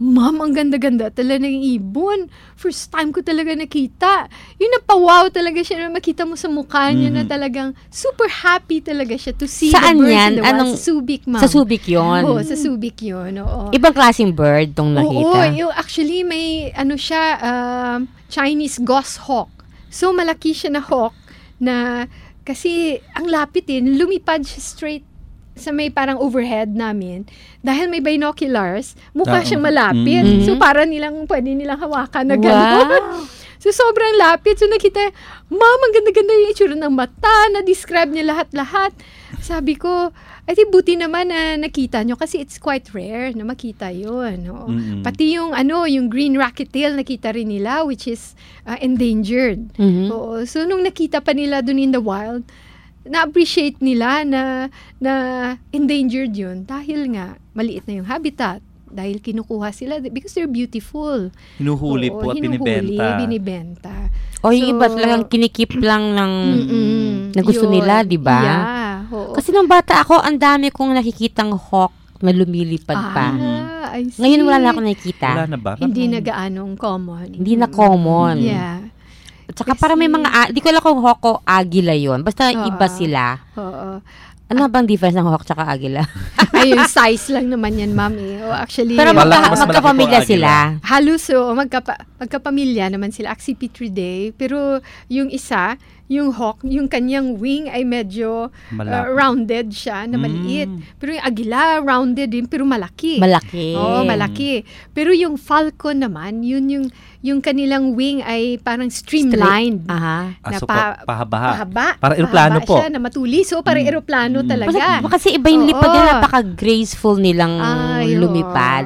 Ma'am, ang ganda-ganda talaga ng ibon. First time ko talaga nakita. Yung napawaw talaga siya na makita mo sa mukha niya na talagang super happy talaga siya to see Saan the birds yan? in the wild. Anong, sa Subic, ma'am. Sa Subic yun? Oo, sa Subic yun. Oo. Ibang klaseng bird tong nakita? Oo, actually may siya, Chinese goshawk. So malaki siya na hawk na kasi ang lapit lumipad siya straight sa may parang overhead namin. Dahil may binoculars, mukha siyang malapit. So para pwede nilang hawakan na gano'n. Wow. So sobrang lapit. So nakita, Ma'am, ang ganda-ganda yung itsura ng mata, na-describe niya lahat-lahat. Sabi ko, I think buti naman na nakita nyo kasi it's quite rare na makita yun. Pati yung green rackettail nakita rin nila, which is endangered. Oo. So nung nakita pa nila dun in the wild, na-appreciate nila na endangered yun dahil nga maliit na yung habitat, dahil kinukuha sila because they're beautiful. Hinuhuli po at binibenta. O yung iba talagang kinikip lang ng na gusto nila, di ba? Yeah. Kasi nung bata ako, ang dami kong nakikitang hawk na lumilipad pa. I see. Ngayon wala na akong nakikita. Wala na ba? Hindi na gaanong common. Hindi na common. Yeah. At saka para may mga, di ko alam kung hawk o agila yun. Basta iba sila. Oo. Ano bang difference ng hawk tsaka agila? Ay, yung size lang naman yan, ma'am. Actually, pero magkapamilya sila. Halos, magkapamilya naman sila. Accipitridae. Pero yung isa, yung hawk, yung kanyang wing ay medyo rounded siya, na maliit. Pero yung agila, rounded din, pero malaki. Malaki. Oo, malaki. Pero yung falcon naman, yung kanilang wing ay parang streamlined. Aha. Na pahaba. Para eroplano po. Siya, na matuli. So, parang eroplano talaga. Kasi iba yung lipad nila, napaka-graceful nilang lumipad.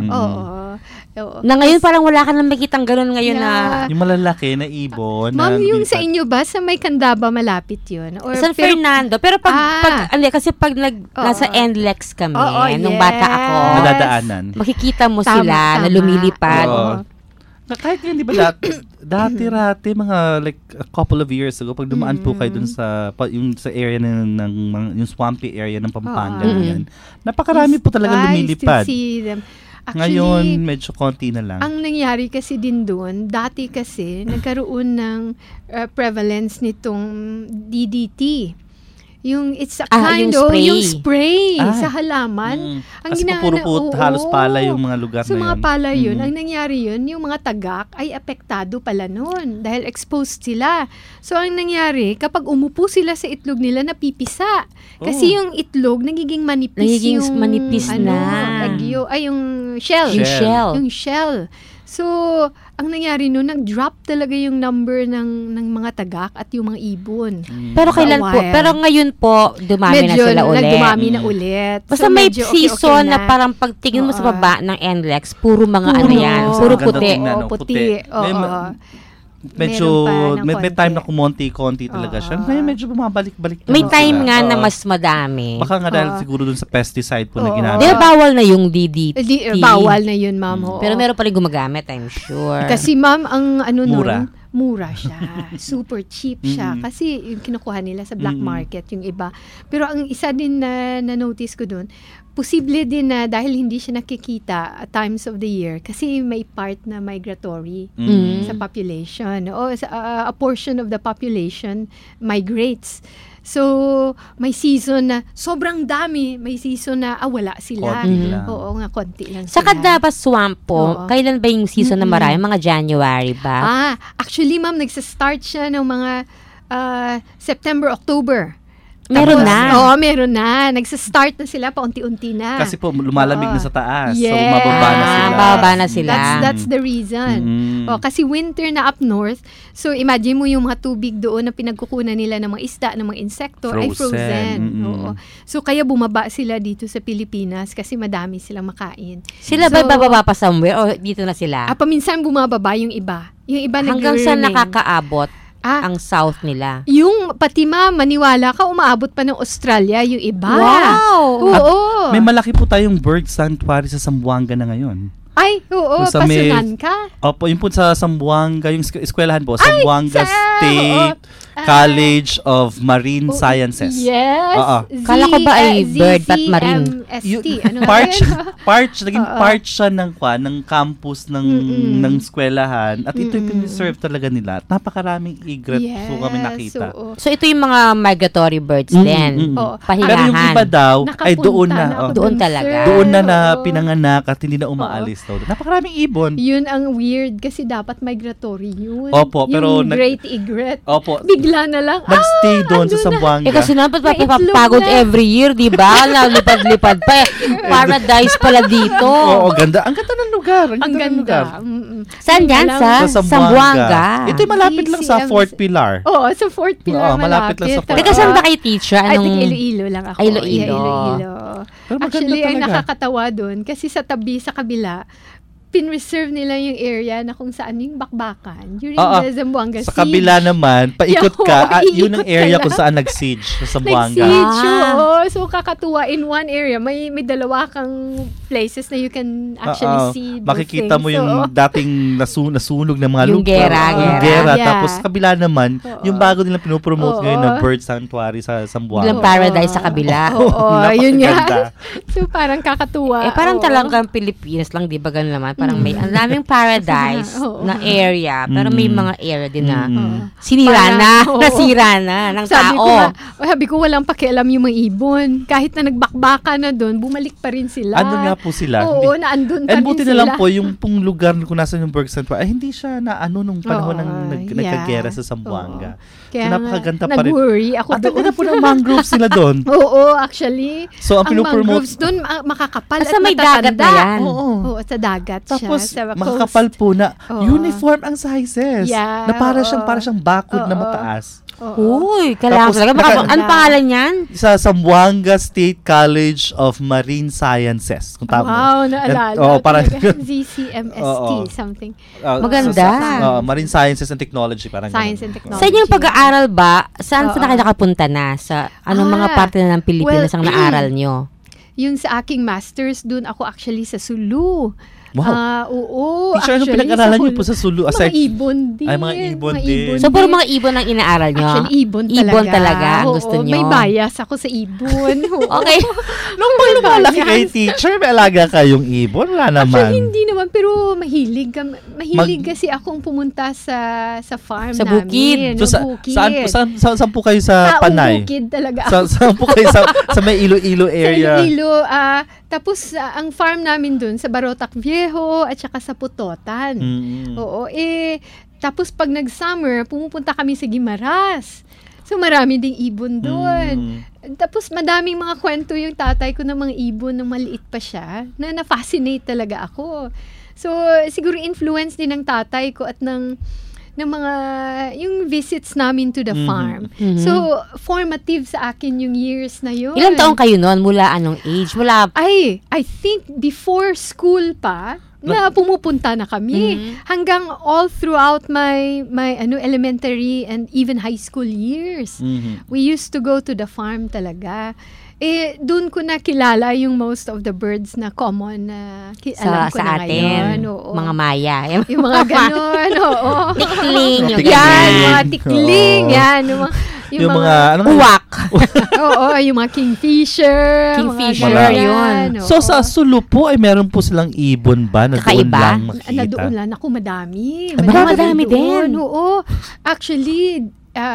Na ngayon parang wala ka nang makitang ganun ngayon na... Yung malalaki na ibon. Ma'am, yung sa inyo ba, sa may Candaba malapit yun? Or, San Fernando. Pero kasi pag nasa NLEX kami, nung bata ako, nadadaanan, makikita mo sila na lumilipad. Kahit yun, di ba, dati-rati, mga like a couple of years ago, pag dumaan po kayo dun sa area yung swampy area ng Pampanga, napakarami po talaga lumilipad. Actually, ngayon, medyo konti na lang. Ang nangyari kasi din doon, dati kasi, nagkaroon ng prevalence nitong DDT. It's a kind of yung spray sa halaman. Kasi puro po halos pala yung mga lugar na yun. So mga pala yun. Ang nangyari yun, yung mga tagak ay apektado pala nun dahil exposed sila. So ang nangyari, kapag umupo sila sa itlog nila, napipisa. Kasi yung itlog nagiging manipis egyo, yung shell. Yung shell. So, ang nangyari noon, nag-drop talaga yung number ng mga tagak at yung mga ibon. Pero kailan po? Pero ngayon po, dumami na sila ulit. Nagdumami na ulit. Basta may season na parang pagtingin mo sa baba ng NLEX, puro mga yan. Puro puti. Puti. Medyo, may time na kumonti-konti talaga siya. Ngayon medyo bumabalik-balik. May time nga na mas madami. Baka nga dahil siguro dun sa pesticide po na ginagawa. Di ba bawal na yung DDT? Bawal na yun, ma'am. Pero meron pa rin gumagamit, I'm sure. Kasi ma'am, ang mura siya. Super cheap siya. Kasi yung kinukuha nila sa black market, yung iba. Pero ang isa din na notice ko dun, posible din na dahil hindi siya nakikita at times of the year kasi may part na migratory sa population. O a portion of the population migrates. So, may season na sobrang dami. May season na wala sila. Oo nga, konti lang sila. Sa Candaba Swamp po, kailan ba yung season na marami? Mga January ba? Actually, ma'am, nagsa-start siya ng mga September, October. Meron na. Oo, meron na. Nagsa-start na sila, paunti-unti na. Kasi po, lumalamig na sa taas. Yes. So, mababa na sila. That's the reason. Kasi winter na up north, so imagine mo yung mga tubig doon na pinagkukunan nila ng mga isda, ng mga insekto, ay frozen. Oo. So, kaya bumaba sila dito sa Pilipinas kasi madami silang makain. Sila ba bababa pa somewhere o dito na sila? Paminsan bumababa yung iba. Yung iba hanggang saan nakakaabot? Ang south nila. Yung pati maniwala ka, umaabot pa ng Australia yung iba. Wow! Oo. May malaki po tayong bird sanctuary sa Zamboanga na ngayon. Ay, oo. Pasunan ka? Opo, yun po sa Zamboanga, yung eskwelahan po, Zamboanga State College of Marine Sciences. Yes. Kala ko ba ay bird at marine? Naging part siya ng campus ng eskwelahan at ito yung piniserve talaga nila. Napakaraming egret po kami nakita. So ito yung mga migratory birds din. Pahingahan. Pero yung iba daw ay doon na. Doon talaga. Doon na pinanganak at hindi na umaalis daw. Napakaraming ibon. Yun ang weird kasi dapat migratory yun. Opo, pero yung great egret. Opo. Bigla na lang, nagstay doon sa Zamboanga. Kasi naman papapagod every year, di ba? Lipad-lipad pa. Paradise pala dito. Oo, ganda. Ang ganda ng lugar. Ang ganda. Saan yan? Sa Zamboanga. Ito'y malapit lang sa Fort Pilar. Oo, sa Fort Pilar malapit lang sa Fort Pilar. Teka, saan ba kayo teacher? I think Iloilo lang ako. Iloilo. Actually, ang nakakatawa doon, kasi sa tabi, sa kabila, pinreserve nila yung area na kung saan yung bakbakan during the Zamboanga Siege. Sa kabila naman, paikot ka, yun ang area kung saan nag-siege sa Zamboanga. Nag-siege, So, kakatuwa, in one area, may dalawa kang places na you can actually see those makikita mo yung dating nasunog ng mga lupa. Yung gera. Tapos sa kabila naman, yung bago nilang pinopromote ngayon na bird sanctuary sa Zamboanga. Yung paradise sa kabila. Yun nga. So, parang kakatuwa. Parang talagang Pilipinas lang, di ba ganun naman? Parang may ang daming paradise na area, pero may mga area din na nasira na ng tao. Sabi ko walang pakialam yung mga ibon. Kahit na nagbakbaka na doon, bumalik pa rin sila. Andun nga po sila. Oo, naandun pa rin sila. Buti na lang po, yung pong lugar kung nasa yung Berg Center, hindi siya nung panahon ng nagkagera sa Zamboanga. Kaya napakaganda pa rin. Nag-worry ako doon. At ang po ng mangroves sila doon. Oo, actually. So, ang mangroves doon, makakapal at may dagat na yan. Oo, sa dagat. Tapos, makakapal po na uniform ang sizes. Yeah, na para siyang bakod na mataas. Uy, kailangan talaga. Ano pangalan niyan? Sa Zamboanga State College of Marine Sciences. Kung tama. Wow, naalala. Parang ZCMST, something. Maganda. Marine Sciences and Technology. Parang Science and Technology. Sa inyong pag-aaral ba, saan na kayo nakapunta na? Sa anong mga parte na ng Pilipinas ang naaral nyo? Yung sa aking masters, dun ako actually sa Sulu. Wow. Oo. Teacher, anong pinag-aralan niyo po sa Sulu? Mga ibon din. Ay, mga ibon din. So, puro mga ibon ang inaaral niyo? Actually, ibon talaga ang gusto niyo? May bias ako sa ibon. Okay. Nung lumalaki kayo, teacher, may alaga kayong ibon? Wala naman. Actually, hindi naman, pero mahilig kasi akong pumunta sa farm sa namin. bukid. So, saan po kayo sa Panay? Bukid talaga. Saan po kayo sa may Iloilo area? Sa Iloilo, tapos ang farm namin dun sa Barotac Viejo at saka sa Putotan. Oo, tapos pag nag-summer, pumupunta kami sa Guimaras. So marami ding ibon doon. Tapos madaming mga kwento yung tatay ko ng mga ibon nung maliit pa siya na na-fascinate talaga ako. So siguro influence din ng tatay ko at ng mga yung visits namin to the farm. So formative sa akin yung years na yun. Ilang taong kayo noon? Mula anong age? I think before school pa na pumupunta na kami hanggang all throughout my elementary and even high school years. We used to go to the farm talaga. Doon ko na kilala yung most of the birds na common na alam ko na ngayon. Mga maya. Yung mga ganon, Tikling. Yan, mga tikling. Yan, yung mga uwak. Oo, yung mga kingfisher. Yun. So, sa Sulu po, ay meron po silang ibon ba na doon lang makita? Na doon lang. Ako, madami. Madami din. Oo. Actually,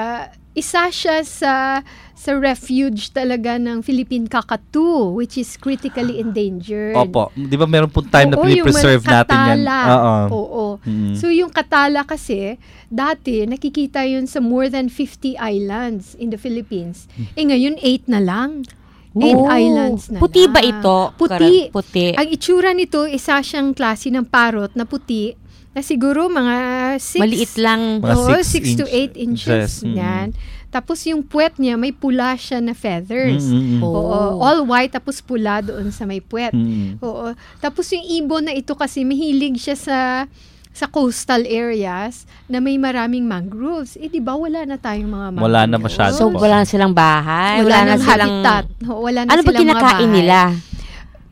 isa siya sa refuge talaga ng Philippine Kakatu, which is critically endangered. Opo. Di ba meron po time na pinipreserve natin yan? Oo. So yung Katala kasi, dati nakikita yun sa more than 50 islands in the Philippines. Ngayon 8 na lang. 8 islands na Puti ba ito? Puti. Puti. Ang itsura nito, isa siyang klase ng parrot na puti, na siguro mga 6. Maliit lang. 6 to 8 inches. Yan. Tapos yung puwet niya, may pula siya na feathers. Oo. All white, tapos pula doon sa may puwet. Oo. Tapos yung ibon na ito kasi, mahilig siya sa coastal areas na may maraming mangroves. Di ba wala na tayong mga mangroves? Wala na masyado. So, wala na silang bahay? Wala na silang habitat. Wala na ano ba kinakain nila?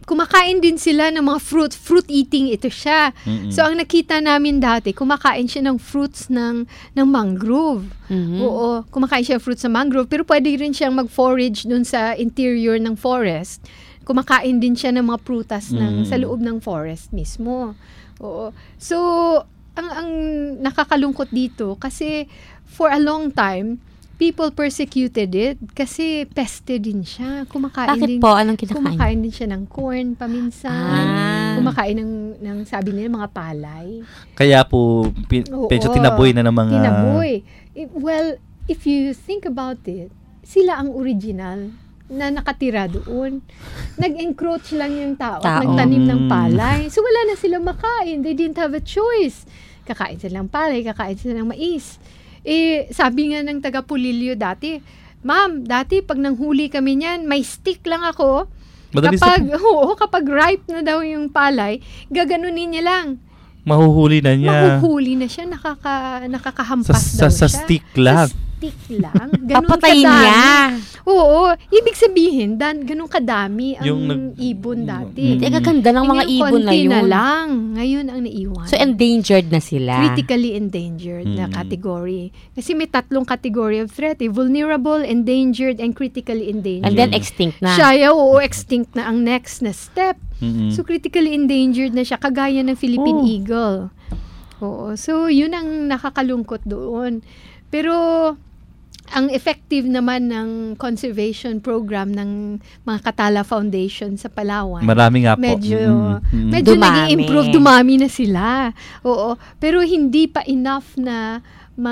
kumakain din sila ng mga fruit eating ito siya. So ang nakita namin dati, kumakain siya ng fruits ng mangrove. Oo, kumakain siya ng fruits ng mangrove, pero pwede rin siyang mag-forage dun sa interior ng forest. Kumakain din siya ng mga prutas sa loob ng forest mismo. Oo. So ang nakakalungkot dito kasi for a long time people persecuted it kasi peste din siya. Bakit po? Anong kinakain? Kumakain din siya ng corn paminsan. Kumakain ng sabi nila mga palay. Kaya po medyo tinaboy na ng mga... Tinaboy. Well, if you think about it, sila ang original na nakatira doon. Nag-encroach lang yung tao. At nagtanim ng palay. So wala na silang makain. They didn't have a choice. Kakain sila ng palay, kakain sila ng mais. Sabi nga ng taga Pulilio dati, ma'am, dati pag nanghuli kami niyan, may stick lang ako. Kapag ripe na daw yung palay, gaganunin niya lang. Mahuhuli na niya. Mahuhuli na siya, nakakahampas daw siya. Sa stick lang. Stick lang. Ganun papatayin kadami. Niya. Oo. Ibig sabihin, ganun kadami ang ibon dati. Gaganda ng mga ibon na yun. Na lang. Ngayon ang naiwan. So, endangered na sila. Critically endangered na category. Kasi may 3 category of threat. Vulnerable, endangered, and critically endangered. And then extinct na. Siya, extinct na ang next na step. So, critically endangered na siya. Kagaya ng Philippine Eagle. Oo. So, yun ang nakakalungkot doon. Pero ang effective naman ng conservation program ng mga Katala Foundation sa Palawan. Marami nga po. Medyo nag-i-improve, dumami na sila. Oo, pero hindi pa enough na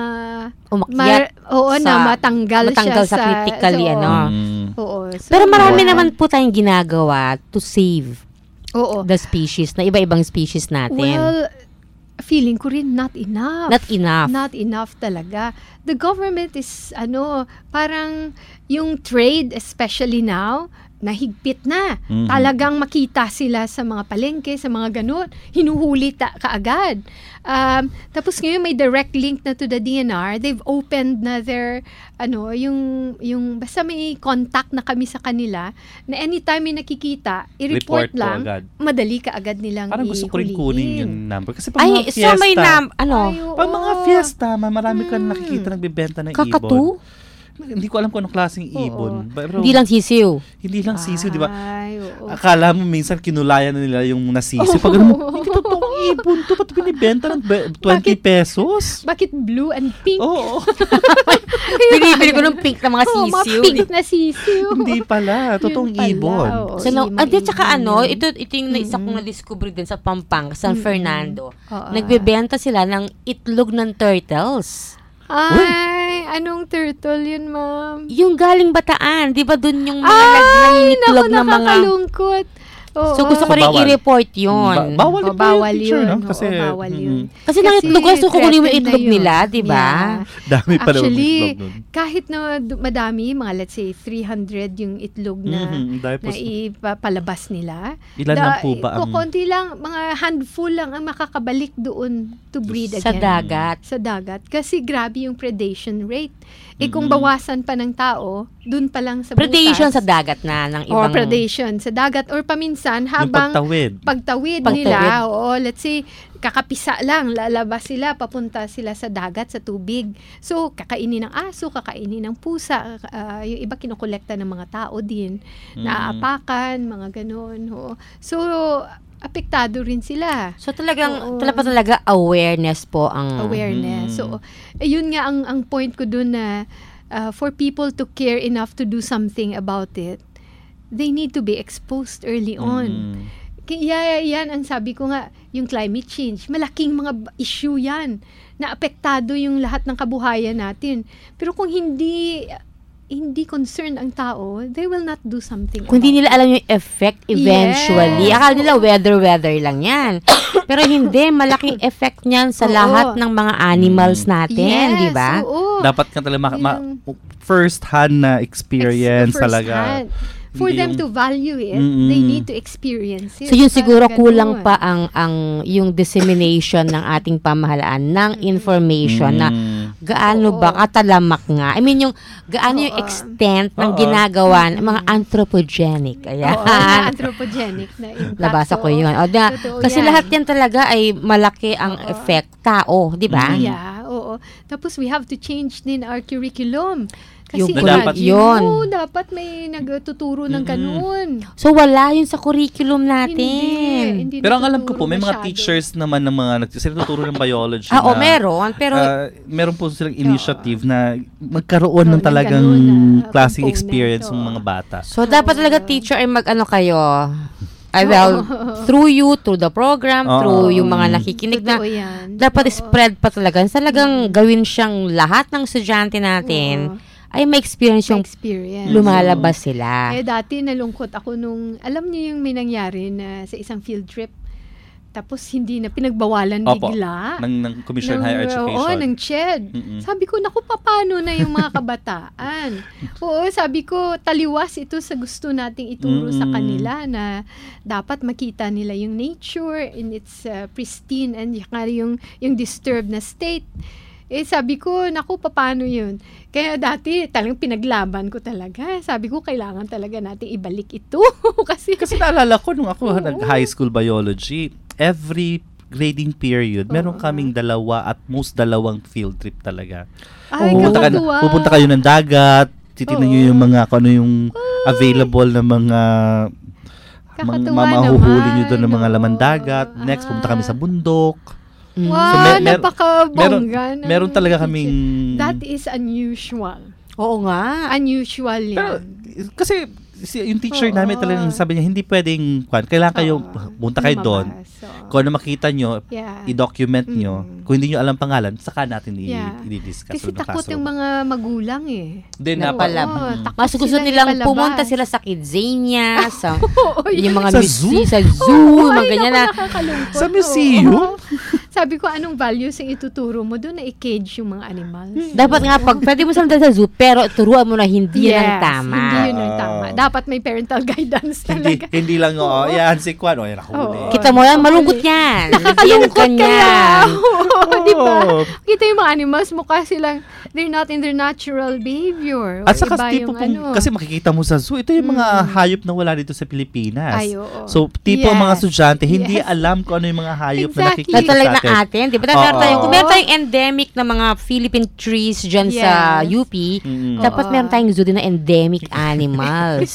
matanggal siya sa critically Oo. So, pero marami naman po tayong ginagawa to save the species na iba-ibang species natin. Well, feeling ko rin not enough. Not enough talaga. The government is parang yung trade, especially now, nahigpit na. Talagang makita sila sa mga palengke, sa mga ganun. Hinuhuli kaagad. Tapos ngayon may direct link na to the DNR. They've opened na their, yung basta may contact na kami sa kanila, na anytime may nakikita, i-report lang, madali kaagad nilang parang gusto ko rin kunin yung number. Kasi pag mga fiesta, pag mga fiesta, marami ka nakikita nagbibenta ng ibon. Hindi ko alam kung anong klaseng ibon. Pero, hindi lang sisiw. Hindi lang sisiw, di ba? Akala mo minsan kinulayan na nila yung nasisiw. Pag hindi totoong ibon to, ba't binibenta ng 20 pesos? Bakit blue and pink? Oo. Binibili ko ng pink na mga sisiw. Mga pink na sisiw. Hindi pala. Totoong ibon. Tsaka ito yung isa kong na-discover din sa Pampanga, San Fernando. Nagbebenta sila ng itlog ng turtles. Ay, anong turtle yun, ma'am? Yung galing Bataan. Di ba dun yung mga nangingitlog ng mga... nakakalungkot. So, gusto ko rin i-report yun. Bawal yun. Kasi gusto ko kunin yung itlog nila, di ba? Dami pa naman actually, itlog nun. Kahit na madami, mga let's say 300 yung itlog na ipapalabas nila. Ilan lang po ba ang... Konti lang, mga handful lang ang makakabalik doon to breed again. Sa dagat. Kasi grabe yung predation rate. Kung bawasan pa ng tao, dun pa lang sa butas. Predation sa dagat na ng ibang... Or predation sa dagat. Or paminsan, habang pagtawid nila, let's say, kakapisa lang, lalabas sila, papunta sila sa dagat, sa tubig. So, kakainin ng aso, kakainin ng pusa, yung iba kinokolekta ng mga tao din, naaapakan, mga ganun. So, apektado rin sila. So talaga awareness po ang... Awareness. So, yun nga ang point ko dun na for people to care enough to do something about it, they need to be exposed early on. Kaya yan ang sabi ko nga, yung climate change, malaking mga issue yan na apektado yung lahat ng kabuhayan natin. Pero kung hindi concerned ang tao, they will not do something. Kung hindi nila alam yung effect eventually, akala nila weather lang yan. Pero hindi, malaking effect niyan sa lahat ng mga animals natin, di ba? Dapat ka talaga first hand na experience talaga. For them to value it, they need to experience it. So yun siguro kulang pa ang yung dissemination ng ating pamahalaan ng information na gaano ba katalamak nga? I mean, yung gaano yung extent ng ginagawa ng mga anthropogenic. Ayan. Anthropogenic na impact. Nabasa ko yun. Kasi lahat yan talaga ay malaki ang effect. Tao, di ba? Yeah, oo. Tapos we have to change din our curriculum. Kasi dapat may nagtuturo ng ganun. So, wala yun sa curriculum natin. Hindi pero ang alam ko po, may mga teachers naman ng mga nagtuturo ng biology meron. Pero meron po silang initiative na magkaroon ng talagang klaseng experience ng mga bata. So, dapat talaga teacher ay mag-ano kayo. Through you, through the program, through yung mga nakikinig na, dapat spread pa talaga. Talagang gawin siyang lahat ng estudyante natin ay may experience yung lumalabas sila. Dati nalungkot ako nung, alam niyo yung may nangyari na sa isang field trip, tapos hindi na pinagbawalan bigla. Ng Commission on Higher Education. Oo, ng CHED. Sabi ko, naku, paano na yung mga kabataan? Sabi ko, taliwas ito sa gusto nating ituro sa kanila na dapat makita nila yung nature in its pristine and yung disturbed na state. Sabi ko, naku, paano yun? Kaya dati, talagang pinaglaban ko talaga. Sabi ko, kailangan talaga natin ibalik ito. kasi naalala ko, nung ako nag-high school biology, every grading period, meron kaming 2 at most 2 field trip talaga. Pupunta kayo ng dagat, titignan nyo yung mga, kung ano yung available na mga mahuhuli nyo doon ng mga laman dagat. Next, pupunta kami sa bundok. Wow, napakabongga. Meron talaga kaming... That is unusual. Oo nga. Unusual yan. Pero, kasi yung teacher namin talagang sabi niya, hindi pwedeng, kailangan kayo, punta kayo doon. Kung ano makita nyo, i-document nyo. Kung hindi nyo alam pangalan, saka natin i-discuss. Kasi takot yung mga magulang Hindi na pala. Mas gusto nilang pumunta sila sa Kidzania, sa yung mga sa zoo, mga ganyan na. Sa museum? Sabi ko, anong values ang ituturo mo doon na i-cage yung mga animals? Dapat nga, pwede mo sila sa zoo, pero turuan mo na hindi yun ang tama. Hindi yun ang tama. Dapat may parental guidance talaga. Hindi lang, yan si Kwan, yan nakahuli. Kita mo yan, malungkot yan. Nakakalungkot kaya. Diba? Kita yung mga animals, mukha silang, they're not in their natural behavior. At saka tipo kasi makikita mo sa zoo, ito yung mga hayop na wala dito sa Pilipinas. So, tipo mga estudyante, hindi alam kung ano yung mga hayop na nakikita sa atin. Diba? Kung meron tayong endemic na mga Philippine trees dyan sa UP, dapat meron tayong zoo din na endemic animals.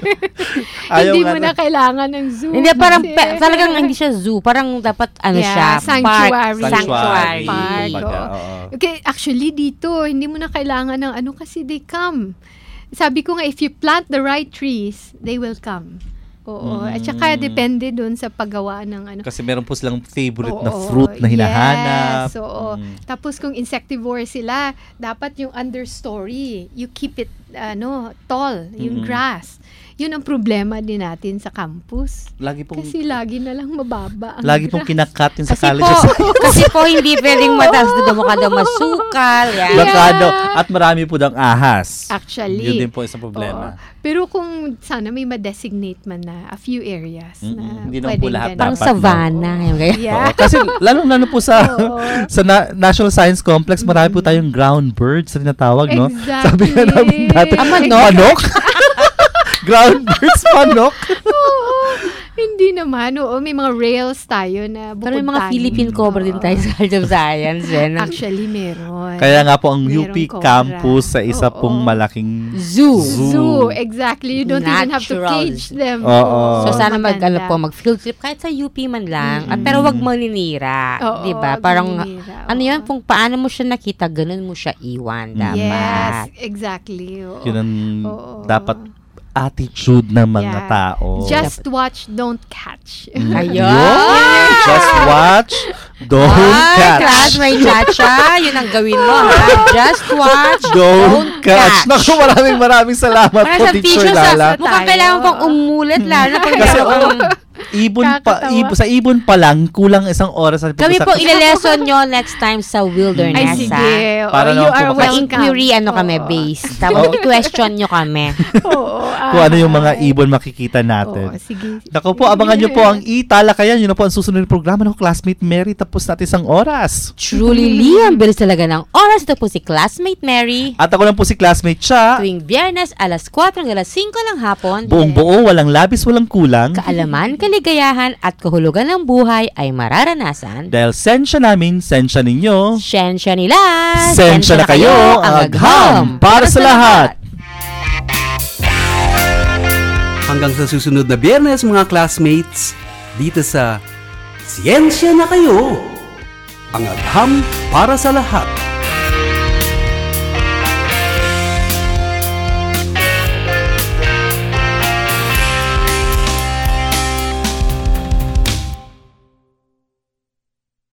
Hindi mo na kailangan ng zoo. Hindi, parang talagang hindi siya zoo. Parang dapat siya, sanctuary. Park. Okay, actually dito, hindi mo na kailangan ng kasi they come. Sabi ko nga, if you plant the right trees, they will come. Oo. At saka depende dun sa paggawa ng Kasi meron po silang favorite na fruit na hinahanap. Yes, oo. Tapos kung insectivore sila, dapat yung understory, you keep it tall, yung grass. Yun ang problema din natin sa campus. Kasi lagi na lang mababa ang lagi pong kinakat yung sa colleges. Kasi po hindi pwedeng mataas doon mo kada masukal. At marami po daw ahas. Actually. Yun din po isang problema. Pero kung sana may ma-designate man na a few areas na hindi naman po lahat dapat. Parang savanna. Kasi lalo po sa National Science Complex, marami po tayong ground birds na tinatawag, no? Exactly. Sabi nga namin dati, manok? Ground birds, manok? Hindi naman. May mga rails tayo na bukod. Pero may mga Philippine cobra din tayo sa College of Science. Actually, meron. Kaya nga po ang UP campus sa isa pong malaking zoo. Exactly. You don't even have to cage them. So sana mag-field trip kahit sa UP man lang. Pero wag maninira. Diba? Parang, yun, kung paano mo siya nakita, ganun mo siya iwan. Dapat. Yes, exactly. Yun ang dapat attitude ng mga tao. Just watch, don't catch. Ayun! Just watch, don't catch. Class, may chacha. Yun ang gawin mo, ha? Just watch, don't catch. Naku, maraming salamat po, Teacher Lala. Mukhang kailangan pang umulit, lalo. Kakatawa. Sa ibon pa lang, kulang isang oras. Kami po ile-lesson nyo next time sa wilderness. Ay, sige. Para you naman are po welcome. Ma-inquiry kami base. Tapos i-question nyo kami. Kung ano yung mga ibon makikita natin. Sige. Naku po, abangan nyo po ang Italakayan. Yun na po ang susunod na programa ng Classmate Mary. Tapos natin isang oras. Truly, Liam, bilis talaga ng oras. Ito po si Classmate Mary. At ako lang po si Classmate Cha. Tuwing Biyernes, alas 4 hanggang alas 5 ng hapon. Buong buo, walang labis, walang kulang. Kaalaman, kaligayahan at kahulugan ng buhay ay mararanasan. Dahil sensya namin, sensya ninyo. Sensya nila. Sensya na kayo, ang agham para sa lahat. Hanggang sa susunod na Biyernes mga classmates, dito sa Siyensya na kayo, ang agham para sa lahat.